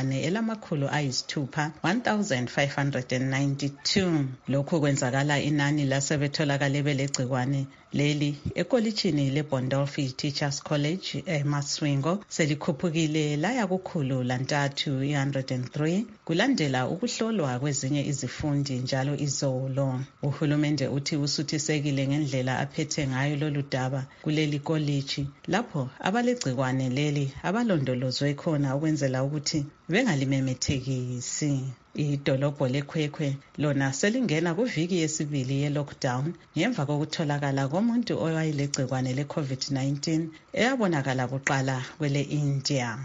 1,592. Lokhu kwenzakala inani lasebetholakale belegcikwane leli ekolichini leBondolfi Teachers College eMasringo selikhuphukile laya kukhulu lantathu 103 kulandela ukuhlolwa kwezinye izifundi njalo izolo. Uhulumende uthi usuthisekile ngendlela aphethe ngayo lolu daba kuleli college lapho abalegcikwane leli abalondolozwe khona ukwenzela ukuthi bengalimemethekisi. Idolobho leKwekwe lona selingena kuviki yesibili ye-lockdown ngemva kokutholakala komuntu owayelegcikwane le-COVID-19 eyabonakala kuqala kwele India.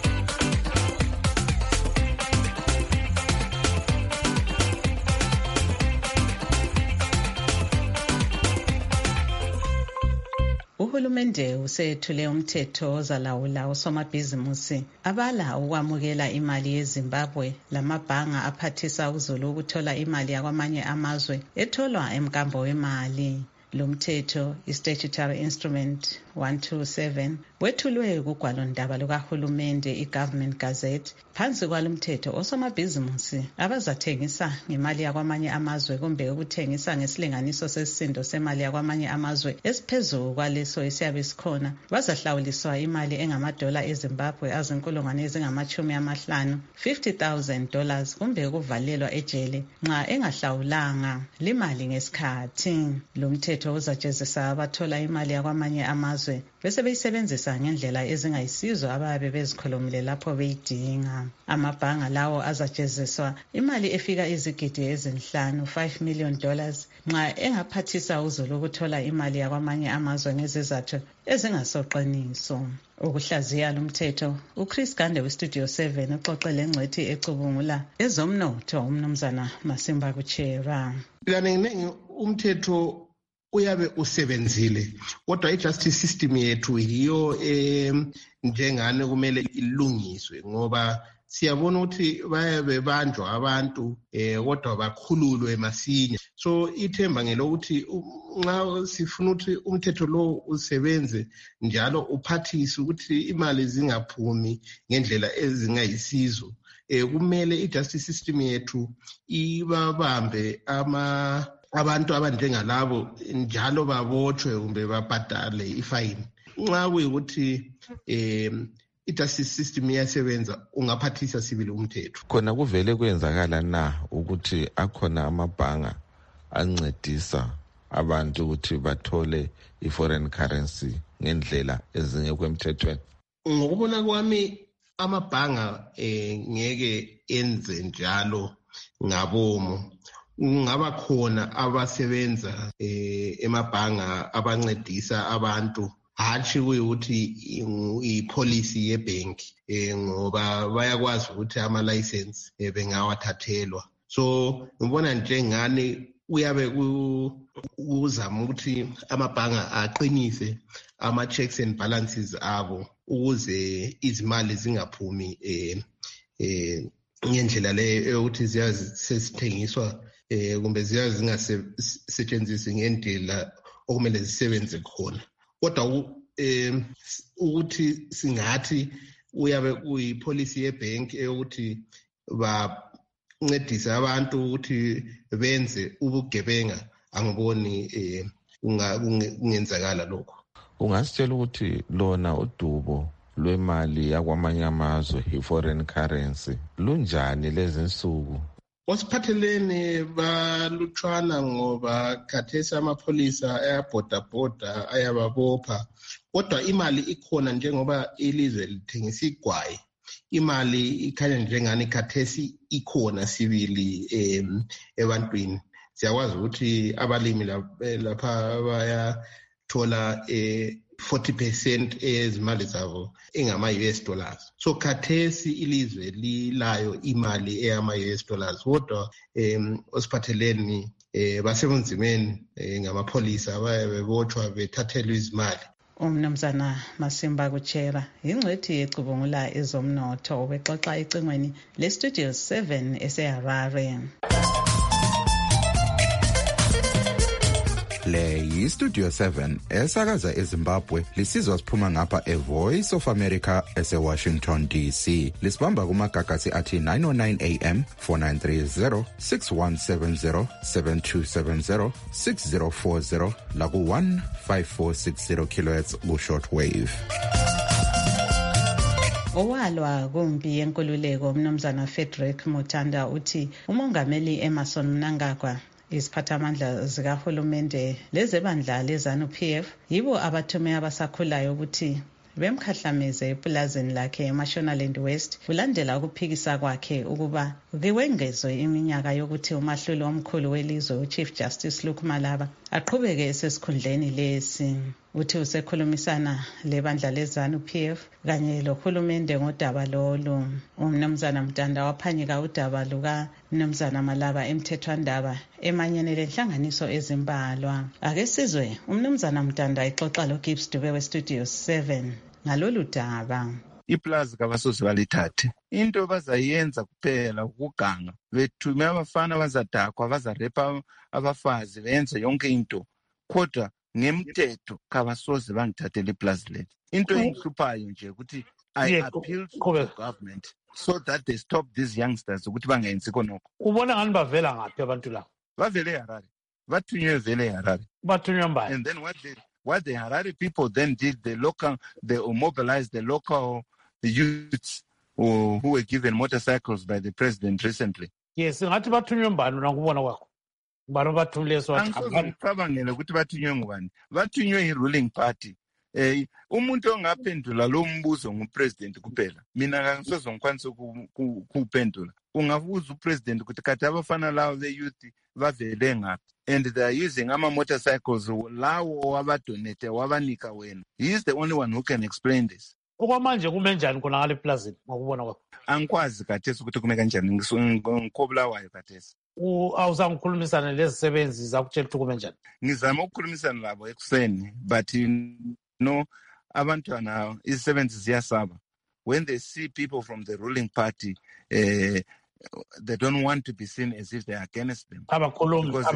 Uhulumende usethule umthetho ozalawula osomabhizimusi abala ukwamukela imali yeZimbabwe lamabhanga aphathisa uzulu ukuthola imali yakwamanye amazwe etholwa emkambo wemali. Lo mthetho i-Statutory Instrument 127 wethulwe kugwalondaba lukahulumende i-Government Gazette. Phansi kwalo mthetho osomabhizimusi abazathengisa ngemali yakwamanye amazwe kumbe ukuthengisa ngesilinganiso sesisindo semali yakwamanye amazwe esiphezulu kwaleso esiyabe sikhona bazahlawuliswa imali engamadola eZimbabwe azinkulungwane ezingama-50, $50,000 kumbe ukuvalelwa ejele nxa engahlawulanga limali ngesikhathi. Lo mthetho uzajezisa abathola imali yakwamanye amazwe bese beyisebenzisa ngendlela ezingayisizo ababe bezikholomile lapho beyidinga. Amabhanga lawo azajeziswa imali efika izigidi ezinhlanu, $5 million, nxa engaphathisa uzulu ukuthola imali yakwamanye amazwe ngezizathu ezingasoqiniso. Ukuhlaziya lo mthetho uChris Gande weStudio 7 uxoxele engcethi ecubungula ezomnotho umnumzana Masimba Kuchera. Kanengi umthetho uyabe usebenzile kodwa i-justice system yethu yiyo njengane kumele ilungiswe ngoba siyabona ukuthi bayabe banjwa abantu kodwa bakhululwe masinya. So ithemba ngelokuthi nxa sifuna ukuthi umthetho lo usebenze njalo uphathise ukuthi imali zingaphumi ngendlela ezingayisizo, kumele i-justice system yethu ibabambe abantu abanjengalabo njalo babotshwe kumbe babhadale ifine. Nxa kuyikuthi i-justice system iyasebenza ungaphathisa sibili umthetho. Khona kuvele kwenzakala na ukuthi akhona amabhanga ancedisa abantu ukuthi bathole i-foreign currency ngendlela ezingekho emthethweni? Ngokubona kwami amabhanga ngeke enze njalo ngabomo. Ngaba khona abasebenza emabhanga abancedisa abantu, hatshi kuyukuthi ipolicy yebhenki ngoba bayakwazi ukuthi ama-license bengawathathelwa. So ngibona njengani uyabe kuzama ukuthi amabhanga aqinise ama-checks and balances abo ukuze izimali zingaphumi ngendlela leyo yokuthi sezithengiswa kumbe ziya zingasetshenziswi ngendlela okumele zisebenze khona. Kodwa ukuthi singathi uyabe kuyipolicy yebhenki eyokuthi bancedise abantu ukuthi benze ubugebenga, angiboni kungenzakala lokho. Ungasitshela ukuthi lona udubo lwemali yakwamanye amazwe i-foreign currency lunjani lezi nsuku? Osiphathelene balutshwana ngoba khathesi amapholisa ayabhodabhoda ayababopha, kodwa imali ikhona njengoba ilizwe lithengisa igwayi. Imali ikhanya njengani khathesi ikhona sibili ebantwini. Siyakwazi ukuthi abalimi lapha bayathola 40% ezimali zabo engama-US dollars. So khathesi ilizwe lilayo imali eyama-US dollars. Kodwa osiphatheleni basebunzimeni ngamapholisa abayebebotshwa bethathelwa izimali. Umnumzana Masimba Kuchera ingcwethi yecubungula ezomnotho ubexoxa ecingweni leStudio 7 eseHarare. Le yiStudio 7 esakaza eZimbabwe lisizwa siphuma ngapha eVoice of America eseWashington DC. Lisibamba kumagagasi athi 909 AM 4930 6170 7270 6040 laku 15460 kHz ku shortwave. Owalwa kumpi yenkululeko umnumzana Frederick Muthanda uthi umongameli Emmerson Mnangagwa iziphathamandla zikahulumende lezebandla leZANU-PF yibo abathume abasakhulayo ukuthi bemkhahlameze epulazini lakhe eMashonaland West kulandela ukuphikisa kwakhe ukuba kwengezwe iminyaka yokuthi umahluli omkhulu welizwe uChief Justice Luke Malaba aqhubeke esesikhundleni lesi. Uthi usekhulumisana lebandla leZANU-PF kanye lohulumende ngodaba lolu. Umnumzana Mtanda waphanyika udaba luka Mnumzana Malaba emthethwandaba emanyene lenhlanganiso ezimbalwa. Ake sizwe umnumzana Mtanda exoxa loGibbs Dube weStudio 7 ngalolu daba. Iplazi kabasoze balithathe. Into bazayenza kuphela ukuganga. Bethume abafana bazadakwa bazarepa abafazi benze yonke into. Kodwa ngemthetho kabasoze bangithathele iplazi lethu. Into engihluphayo nje ukuthi I appeal to the government so that they stop these youngsters ukuthi bangayenzi konoko. Ubona ngani bavela ngaphi abantu la? Bavele eHarare. Bathunywe vele eHarare. Bathunywa mbani? And then what the Harare people then did, they mobilized the local youths who were given motorcycles by the president recently. Yes, ngathi bathunywe mbani nakubona kwakho? Bano bathumleso ngicabangela ukuthi bathunywe ngubani? Bathunywe i-ruling party. Umuntu ongaphendula lo mbuzo ngupresident kuphela. Mina kangisoze ngikwanise ukuphendula. Ungabuza upresident ukuthi kathi abafana lawo be-youth bavele ngaphi? And they are using motorcycles lawo wabadonate wabanika wena. He is the only one who can explain this. Okwamanje kume njani khona ngale plazini ngokubona kwakho? Angikwazi kathesi ukuthi kume kanjani, ngikobulawayo kathesi. Awuzange ukhulumisane lezisebenzi zakutshela ukuthi kume njani? Ngizama ukukhulumisana labo ekuseni, but abantwana izisebenzi ziyasaba. When they see people from the ruling party, they don't want to be seen as if they are against them. Because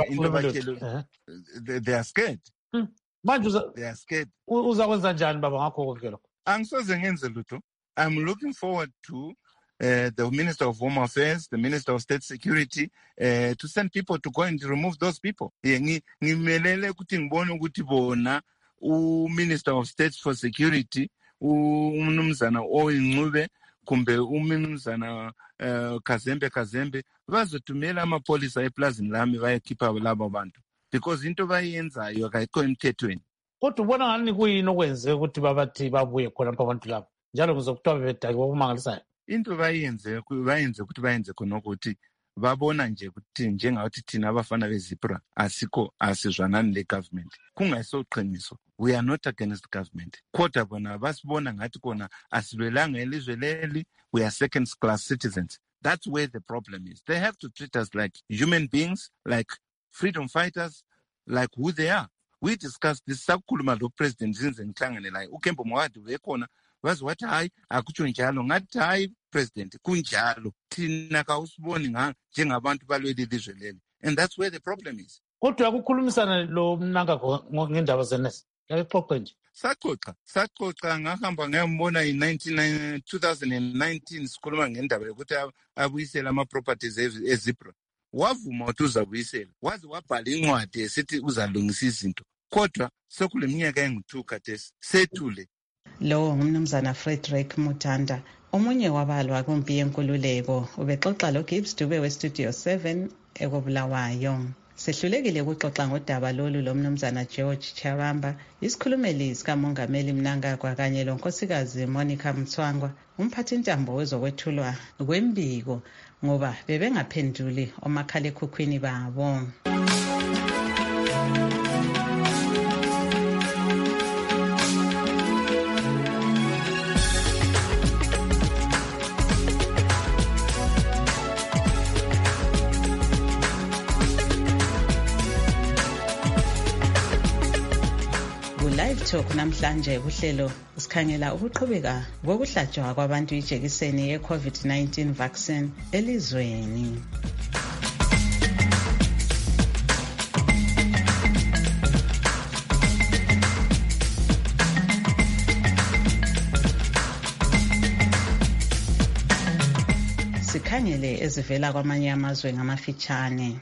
they are scared. They are scared. Uzakwenza njani baba ngakho konke lokho? Angisoze ngenze lutho. I'm looking forward to the Minister of Home Affairs, the Minister of State Security, to send people to go and remove those people. Ngimelele ukuthi ngibone ukuthi bona Minister of State for Security, umnumzana oyingcube kumbe umnumzana Kazembe bazothumela amapolisa eplazini lami bayekhipha labo bantu, because into bayenzayo akayikho emthethweni. Kodwa ubona ngani kuyini okwenze ukuthi babathi babuye khona abantu labo njalo ngizokuthiwa bedakiwe okumangalisayo? Into bayenze ukuthi bayenze khona ukuthi babona nje ukuthi njengathi thina abafana beZipra asizwanani le-government. Kungayisoqiniso. We are not against the government. Kodwa bona basibona ngathi kona asilwelanga elizwe leli, we are second-class citizens. That's where the problem is. They have to treat us like human beings, like freedom fighters, like who they are. We discussed this sakukhuluma lo president zinze ngihlangane laye uKembo Mwadi wekhona wazi wathi hayi akutsho njalo, ngathi hayi president kunjalo thina kawusiboni njengabantu balweli lizwe leli. And that's where the problem is. Kodwa ukukhulumisana lo Mnangagwa ngendaba zenesi yakexoxe nje saxoxa ngahamba ngayambona in 2019 sikhuluma ngendaba yokuthi abuyisele ama-properties eZipra. Wavuma ukuthi uzabuyisela, waze wabhala incwadi esithi uzalungisa izinto, kodwa sekule minyaka engu-2 khathesi sethule. Lowo ngumnumzana Frederick Mutanda, omunye wabalwa kumpi yenkululeko, ubexoxa loGibbs Dube weStudio 7 ekobulawayo. Sehlulekile ukuxoxa ngodaba lolu lomnumzana George Charamba, isikhulumeli sikamongameli Mnangagwa kanye lonkosikazi Monica Mtswangwa, umphathintambo wezokwethulwa kwembiko, ngoba bebengaphenduli omakhalekhukhwini babo. Live Talk namhlanje kuhlelo sikhangela ukuqhubeka kokuhlatshwa kwabantu ijekiseni ye-COVID-19 vaccine elizweni. Sikhangele ezivela kwamanye amazwe ngamafitshane.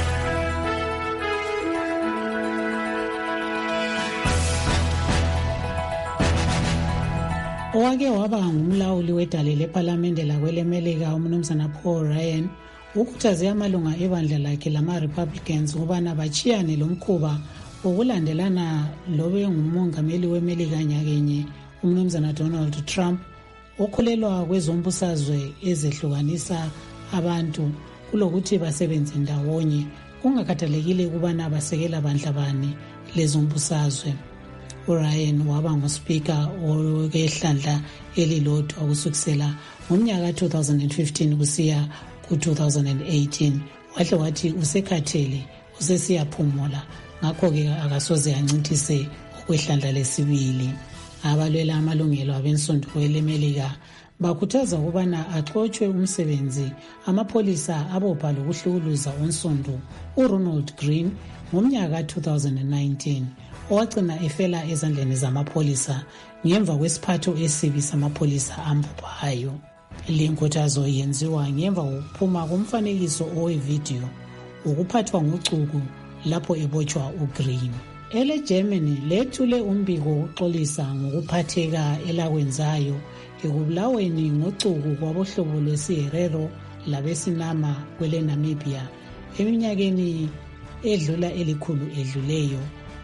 Owake waba ngumlawuli wedale lePhalamende lakwelemelika umnumzana Paul Ryan ukhuthaze amalunga ebandla lakhe lama-Republicans ukubana bachiyane lomkhuba wokulandelana lobe ngumongameli wemelika nyakenye umnumzana Donald Trump okhulelwa kwezombusazwe ezehlukanisa abantu kulokuthi basebenze ndawonye kungakhathalekile ukubana basekela bandla bani lezombusazwe. uRyan waba nguSpeaker wehlandla elilodwa kusukela ngomnyaka 2015 kusiya ku-2018. Wahle wathi usekhathele usesiyaphumula, ngakho-ke akasoze ancintise okwehlandla lesibili. Abalwela amalungelo abensonto kwelemelika bakhuthaza ukubana axotshwe umsebenzi amapholisa abopha lokuhlukuluza onsonto uRonald Green ngomnyaka 2019 owagcina efela ezandleni zamapholisa ngemva kwesiphatho esibi samapholisa ambophayo. Le nkuthazo yenziwa ngemva kokuphuma komfanekiso owevidiyo ukuphathwa ngocuku lapho ebotshwa uGreen. EleGermany lethule umbiko wokuxolisa ngokuphatheka elakwenzayo ekubulaweni ngocuku kwabohlobo lwesiherero labesinama kweleNamibia eminyakeni edlula elikhulu edluleyo,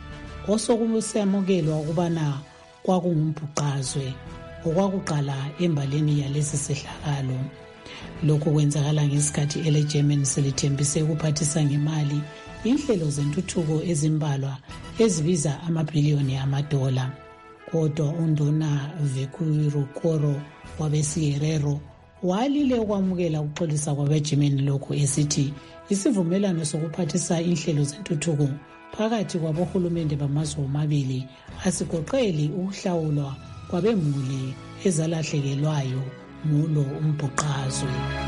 osokumusemukelwa ukubana kwakungumbhuqazwe okwakuqala embaleni yalesi sehlakalo. Lokhu kwenzakala ngesikhathi eleGermany selithembise ukuphathisa ngemali inhlelo zentuthuko ezimbalwa ezibiza amabhiliyoni amadola. Kodwa unduna Vekuru wabesiyerero walile ukwamukela ukuxolisa kwabeGermany, lokhu esithi isivumelano sokuphathisa inhlelo zentuthuko phakathi kwabohulumende bamazwe omabili asigoqeli ukuhlawulwa kwabemuli ezalahlekelwayo mulo umbhuqazwe.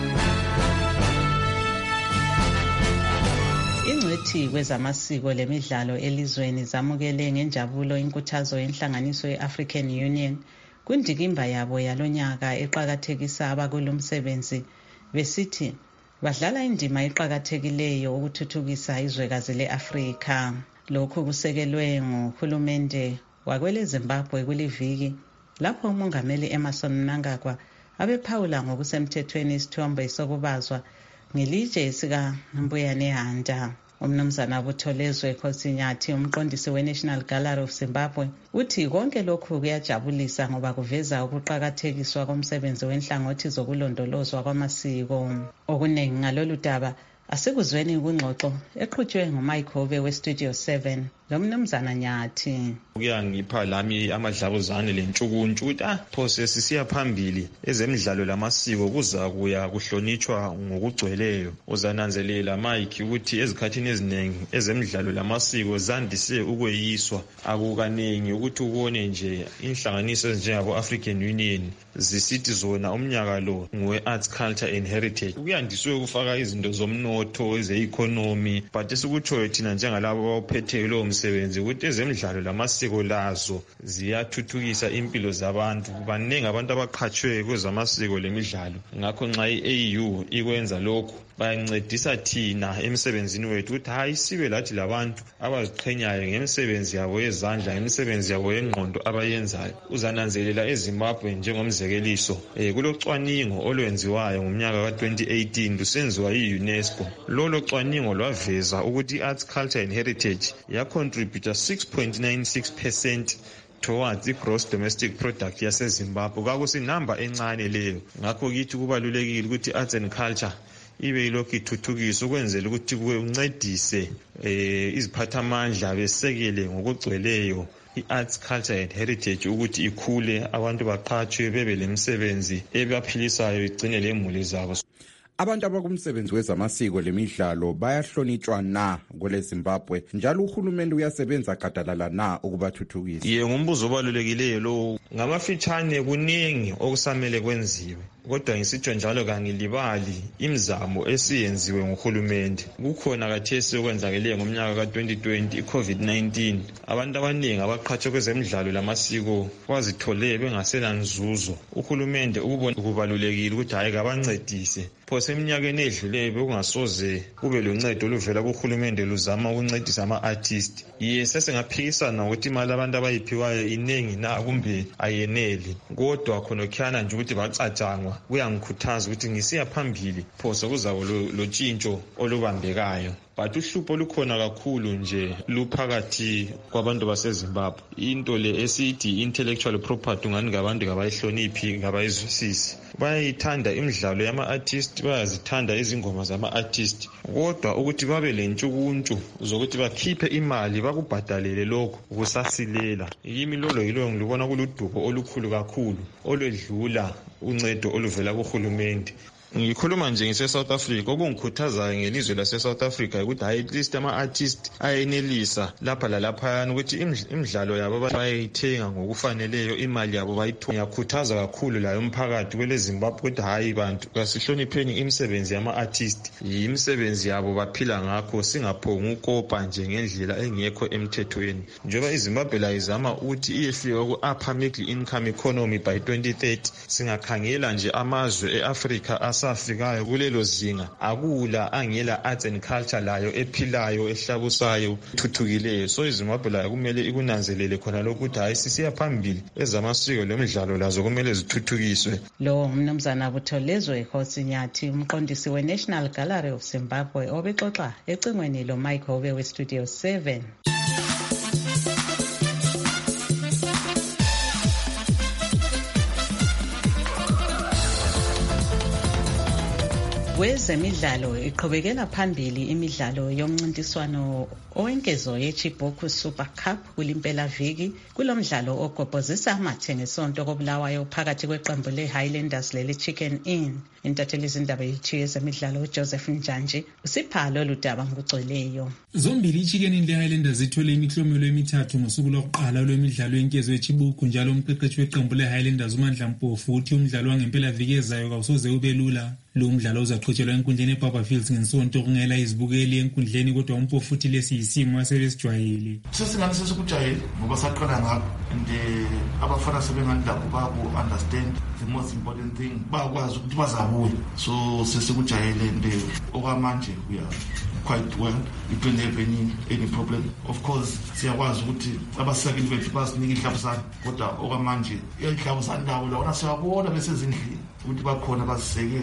Ingcwethi kwezamasiko lemidlalo elizweni zamukele ngenjabulo inkuthazo yenhlanganiso ye-African Union kwindikimba yabo yalonyaka eqakathekisa abakulomsebenzi besithi badlala indima eqakathekileyo ukuthuthukisa izwekazi le-Afrika. Lokhu kusekelwe nguhulumende wakweleZimbabwe kuliviki lapho umongameli Emmerson Mnangagwa abephawula ngokusemthethweni isithombe sokubazwa ngelitshe sikaMbuyane Handa. Umnumzana Butholezwe Khosinyathi, umqondisi we-National Gallery of Zimbabwe, uthi konke lokhu kuyajabulisa ngoba kuveza ukuqakathekiswa komsebenzi wenhlangothi zokulondolozwa kwamasiko. Okuningi ngalolu daba asikuzweni kungxoxo eqhutshwe nguMike Hobe weStudio 7. lo mnumzana Nyathi. Kuyangipha lami amadlabuzane lentshukuntshu ukuthi phose sisiya phambili ezemidlalo lamasiko kuza kuya kuhlonitshwa ngokugcweleyo. Uzananzelela Mike ukuthi ezikhathini eziningi ezemidlalo lamasiko zandise ukweyiswa, akukaningi ukuthi ubone nje inhlanganiso ezinjengabo African Union zisithi zona umnyaka lo ngwe Arts Culture and Heritage. Kuyandiswe ukufaka izinto zomnotho eze-economy, but esikutshoyo thina njengalabo abaphethe lo msebenzi ukuthi ezemidlalo lamasiko lazo ziyathuthukisa impilo zabantu. Baningi abantu abaqhatshwe kwezamasiko lemidlalo, ngakho nxa i-AU ikwenza lokho bayancedisa thina emsebenzini wethu ukuthi hayi sibe lathi labantu abaziqhenyayo ngemisebenzi yabo yezandla, ngemisebenzi yabo yengqondo abayenzayo. Uzananzelela eZimbabwe njengomzekeliso kulocwaningo olwenziwayo ngomnyaka ka-2018 lusenziwa yi-UNESCO. Lolo cwaningo lwaveza ukuthi i-Arts Culture and Heritage yacontributa 6.96% towards i-gross domestic product yaseZimbabwe. Kakusinamba encane leyo. Ngakho kithi kubalulekile ukuthi arts and culture ibe ilokhu ithuthukiswa ukwenzela ukuthi kuncedise iziphathamandla besekele ngokugcweleyo i-Arts Culture and Heritage ukuthi ikhule, abantu baqhatshwe bebe lemisebenzi ebaphilisayo igcine lemuli zabo. Abantu abakumsebenzi wezamasiko lemidlalo bayahlonitshwa na kwele Zimbabwe, njalo uhulumende uyasebenza gadalala na ukubathuthukisa? Ngumbuzo obalulekileyo lo. Ngamafitshane kuningi okusamele kwenziwe, kodwa ngisitsho njalo kangilibali imizamo esiyenziwe nguhulumende. Kukhona kathesi okwenzakeleyo ngomnyaka ka-2020 i-COVID-19. Abantu abaningi abaqhatshwe kwezemidlalo lamasiko bazithole bengasela nzuzo. Uhulumende ukubona kubalulekile ukuthi hayi kabancedise. Phose eminyakeni edluleyo bekungasoze kube loncedo oluvela kuhulumende luzama ukuncedisa ama-artist. Sesingaphikisana ukuthi imali abantu abayiphiwayo inengi na kumbe ayeneli, kodwa khonokhiyana nje ukuthi bacatshangwa. Kuyangikhuthaza ukuthi ngisiya phambili phose kuzawo lo tshintsho olubambekayo. But uhlupho olukhona kakhulu nje luphakathi kwabantu baseZimbabwe. Into le esithi intellectual property ngani ngabantu ngabayihloniphi ngabayizwisisi. Bayayithanda imidlalo yama-artist, bayazithanda izingoma zama-artist, kodwa ukuthi babe lentshukuntshu zokuthi bakhiphe imali bakubhadalele lokho kusasilela. Yimi lolo yilo ngilubona kuludubo olukhulu kakhulu olwedlula uncedo oluvela kuhulumende. Ngikhuluma nje ngise-South Africa. Okungikhuthazayo ngelizwe lase-South Africa ukuthi hayi at least ama-artist ayenelisa lapha lalaphayana ukuthi imidlalo yabo bayayithenga ngokufaneleyo, imali yabo bayithola. Ngiyakhuthaza kakhulu layo umphakathi kwele Zimbabwe ukuthi hayi bantu kasihlonipheni imisebenzi yama-artist, imisebenzi yabo baphila ngakho, singaphongi ukopa nje ngendlela engekho emthethweni. Njengoba iZimbabwe la izama ukuthi iyefika ku-upper middle income economy by 2030, singakhangela nje amazwe e-Africa asafikayo kulelo zinga, akula angela arts and culture layo ephilayo, ehlabusayo, thuthukileyo. So iZimbabwe layo kumele ikunanzelele khona lokuthi hayi sisiya phambili ezamasiko lemidlalo lazo kumele zithuthukiswe. Lo mnumzana Butholezwe Khosi Nyathi, umqondisi we-National Gallery of Zimbabwe, obexoxa ecingweni lo Mike Hobe we-Studio 7. Kwezemidlalo iqhubekela phambili imidlalo yomncintiswano owenkezo yeChiboku Super Cup kulimpela viki. Kulomdlalo ogobhozisa amathe ngesonto koBulawayo phakathi kweqembu le-Highlanders lele-Chicken Inn. Intatheli izindaba yethu yezemidlalo uJoseph Njanji usiphalo oludaba ngokugcweleyo. Zombili iChicken Inn le-Highlanders zithole imiklomelo emithathu ngosuku lokuqala lwemidlalo yenkezo yeChiboku, njalo umqeqeshi weqembu le-Highlanders uMandla Mpofu uthi umdlalo wangempela viki ezayo kawusoze ube lula. Lo mdlalo uzaqhutshelwa enkundleni eBarberfields ngesonto kungela izibukeli enkundleni, kodwa uMpofu uthi lesi yisimo asebesijwayele. Sesingani sesikujayele ngoba saqala ngakho, and abafana sebengandla baku-understand the most important thing, bakwazi ukuthi bazabuye. So sesikujayele and okwamanje we are quite well. We don't have any problem. Of course siyakwazi ukuthi abasakeli bethu basinika ihlabusana, kodwa okwamanje ihlabusana labo lona siyabona besezindlini ukuthi bakhona basisekele, but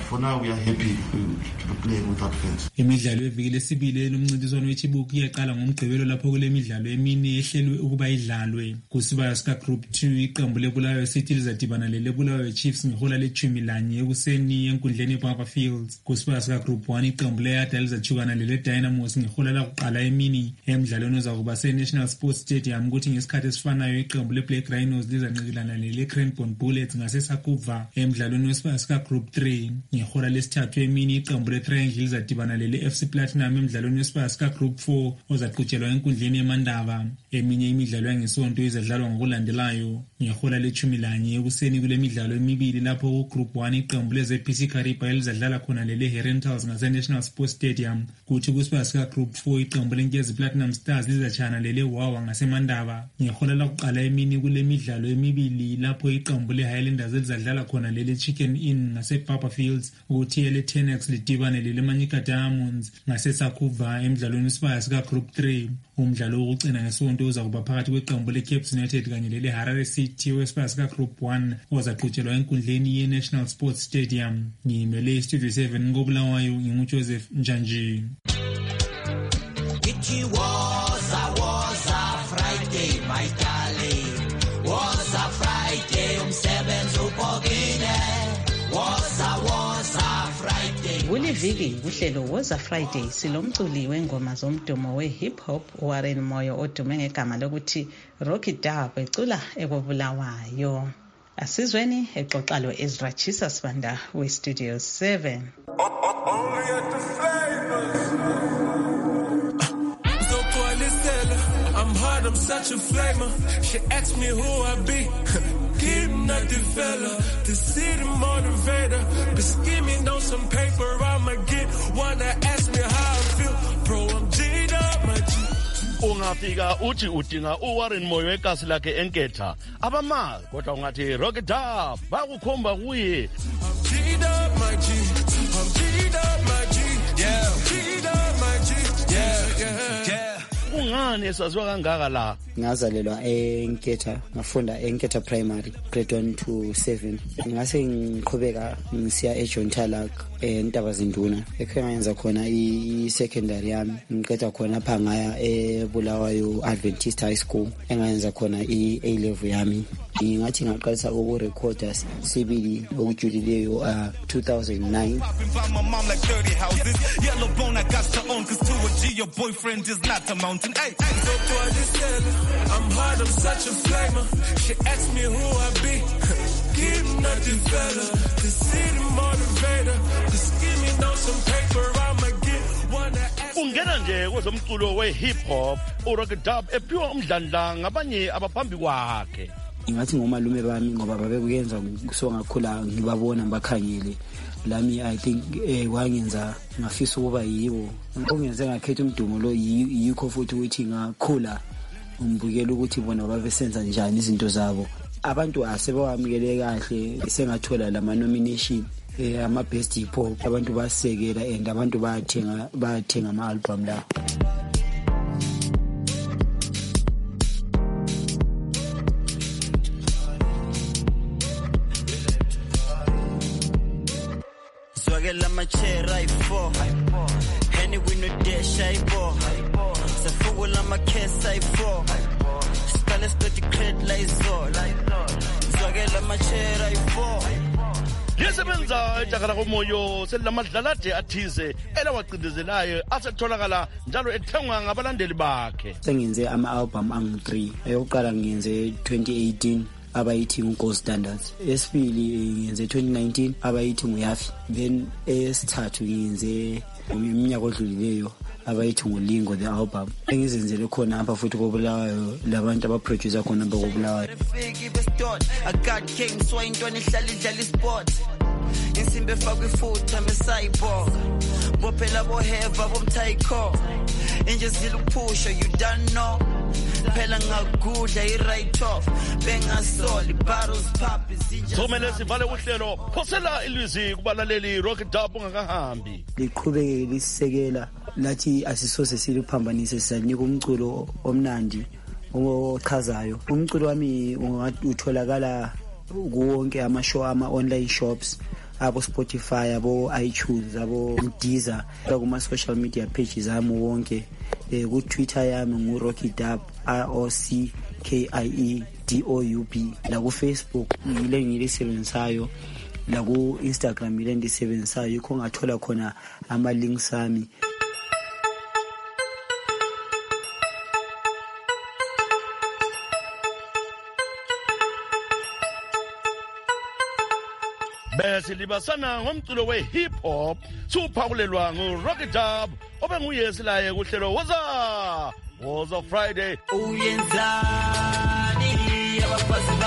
for now we are happy to be playing without fans. Imidlalo yeviki lesibili lomncintiswano weChibuku iyaqala ngomgqibelo lapho kule midlalo emini ehlelwe ukuba idlalwe kusibaya sika Group 2. Iqembu leBulawayo City lizadibana leBulawayo Chiefs ngehola le-11 ekuseni enkundleni eBaba Fields. Kusibaya sika Group 1 iqembu leYada lizajukana leDynamos ngehola lakuqala emini emidlalweni ozakuba seNational Sports Stadium. Kuthi ngesikhathi esifanayo iqembu leBlack Rhinos lizanqikilana leCranbourne Bullets ngaseSakuva emidlalweni wesibaya sika Group 3. Ngehola lesithathu emini iqembu leTriangle lizadibana leFC Platinum emidlalweni wesibaya sika Group 4 ozaqhutshelwa enkundleni eMandaba. Eminye imidlalo yangesonto izadlalwa ngokulandelayo ngehola le-11 ekuseni kule midlalo emibili lapho kuGroup 1 iqembu leZPC Kariba elizadlala khona leHerentals ngaseNational Sports Stadium. Kuthi kusibaya sika Group 4 iqembu leNkezi Platinum Stars lizatshana leWawa ngaseMandaba. Ngehola lakuqala emini kule midlalo emibili lapho iqembu leHighlanders elizadlala khona leChicken Inn ngaseBaba Fields. Kuthi eleTenex lidibane leManyika Diamonds ngaseSakuva emidlalweni wesibaya sika Group 3. Umdlalo wokucina ngesonto uzakuba phakathi kweqembu leCapes United kanye leHarare City wesibaya sika Group 1 ozaqhutshelwa enkundleni yeNational Sports Stadium. Ngimele iStudio 7 ngoBulawayo nginguJoseph Njanji. It was a Friday, my darling. Was a Friday, umsebenzi ubhokile. Was a Friday. Kuliviki uhlelo was a Friday silomculi wengoma zomdumo we-hip hop Warren Moyo odume ngegama lokuthi Rocky Dab ecula ekobulawayo. Asizweni exoxa lo Ezra Chisa Sibanda we-Studio 7. Only at the flavors. I'm hard, I'm such a flamer. She asked me who I be. Keep nothing fella. The city motivator. But scheming on some paper, I'ma get one that ask me how I feel. Bro, I'm G'd up, my G. Ungafika uthi udinga uWarren Moyo ekasi lakhe enketha abama kodwa ungathi Rocky Dab bakukhomba kuye. I'm G'd up, my G. I'm G'd up, my G. Yeah. G'd up, my G. Yeah. Ungani esaziwa kangaka la? Ngazalelwa eNketha, ngafunda eNketha Primary grade 1 to 7. Ngase ngiqhubeka ngisiya eJohn Talak eNtabazinduna. Ekhe ngayenza khona i-secondary yami. Ngiqeda khona pha ngaya eBulawayo Adventist High School. Engayenza khona i-A level yami. Ngathi ngaqalisa ukurecorda sibili okujulileyo 2009. Yellow bone I got to own cause to a G your boyfriend is not a mountain. Hey, so to understand, I'm hard, I'm such a flamer. She asked me who I be. Keep nothing fella. The city motivator. The scheming on some paper, I'ma get one that asks. Ungena nje kwezomculo we-hip hop uRocky Dab ephiwa umdlandla ngabanye abaphambi kwakhe. Ngathi ngomalume bami ngoba babekuyenza so ngakhula ngibabona bakhangele lami I think wangenza ngafisa ukuba yibo ongenze ngakhetha umdumo lo yikho futhi ukuthi ngakhula umbukela ukuthi bona babesenza njani izinto zabo abantu asebewamukele kahle sengathola lama nomination ama best hip hop abantu basekela and abantu bathenga ama album la. Swagela machera i4 Henny we no dash i4 Safugula makesa i4 Spell study cred laizo Swagela machera i4 Lisebenza ijakala komoyo selamadlalade athize elawaqindezelayo asetholakala njalo ethengwa ngabalandeli bakhe. Sengenze ama album angu3 eyokuqala ngiyenze 2018 abayithi uGold Standards, esibili ngiyenze 2019 abayithi nguYafi, then esithathu ngiyenze iminyaka odlulileyo abayithi nguLingo the album. Engizenzele khona apha futhi koBulawayo labantu abaproducer khona boKobulawayo. I got king so intwana ihlala idlala isport insimbi efakwe ifutha mesayibhok bophela boheva bomthayikho inje zila ukuphusha you don't know phela ngakudla i-right off bengasoli barrels pop izinja Thomele sivale uhlelo phosela ilizwi kubalaleli Rocky Dab ungakahambi liqhubeke lisekela lathi asisose siliphambanise sisanika umculo omnandi ochazayo. Umculo wami utholakala kuwonke ama-show ama-online shops abo Spotify, abo iTunes, abo Deezer, kuma social media pages ami wonke. Ku Twitter yami nguRocky Dub, ROCKIEDOUB, la ku Facebook ngile ngilisebenzayo, la ku Instagram ngile ndisebenzayo, yikho ngathola khona ama links ami. Bese libasana ngomculo we-hip hop suphakulelwa nguRocky Dub obenguyesi laye kuhlelo Woza Friday. Uyenzani abafazi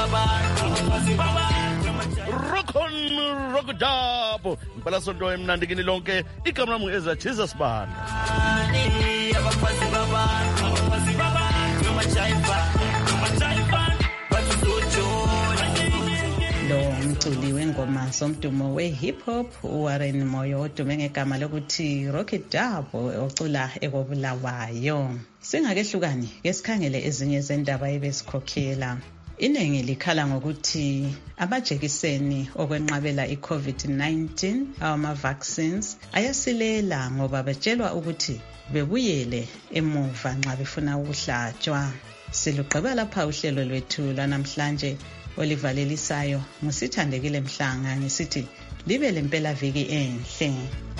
Rockon Rocky Dub impela sonto emnandi kini lonke, igama lami Ezra Jesus Banda. Abafazi lo umculi wengoma zomdumo we-hip hop uWarren Moyo odume ngegama lokuthi Rocky Dub ocula ekobulawayo. Singakehlukani ke sikhangele ezinye zendaba ebesikhokhela. Iningi likhala ngokuthi amajekiseni okwenqabela i-COVID-19 ama-vaccines ayasilela ngoba betshelwa ukuthi bebuyele emuva nxa befuna ukuhlatshwa. Siluqhubela lapha uhlelo lwethu lwanamhlanje olivalelisayo ngusithandekile Mhlanga ngisithi libe lempela viki enhle.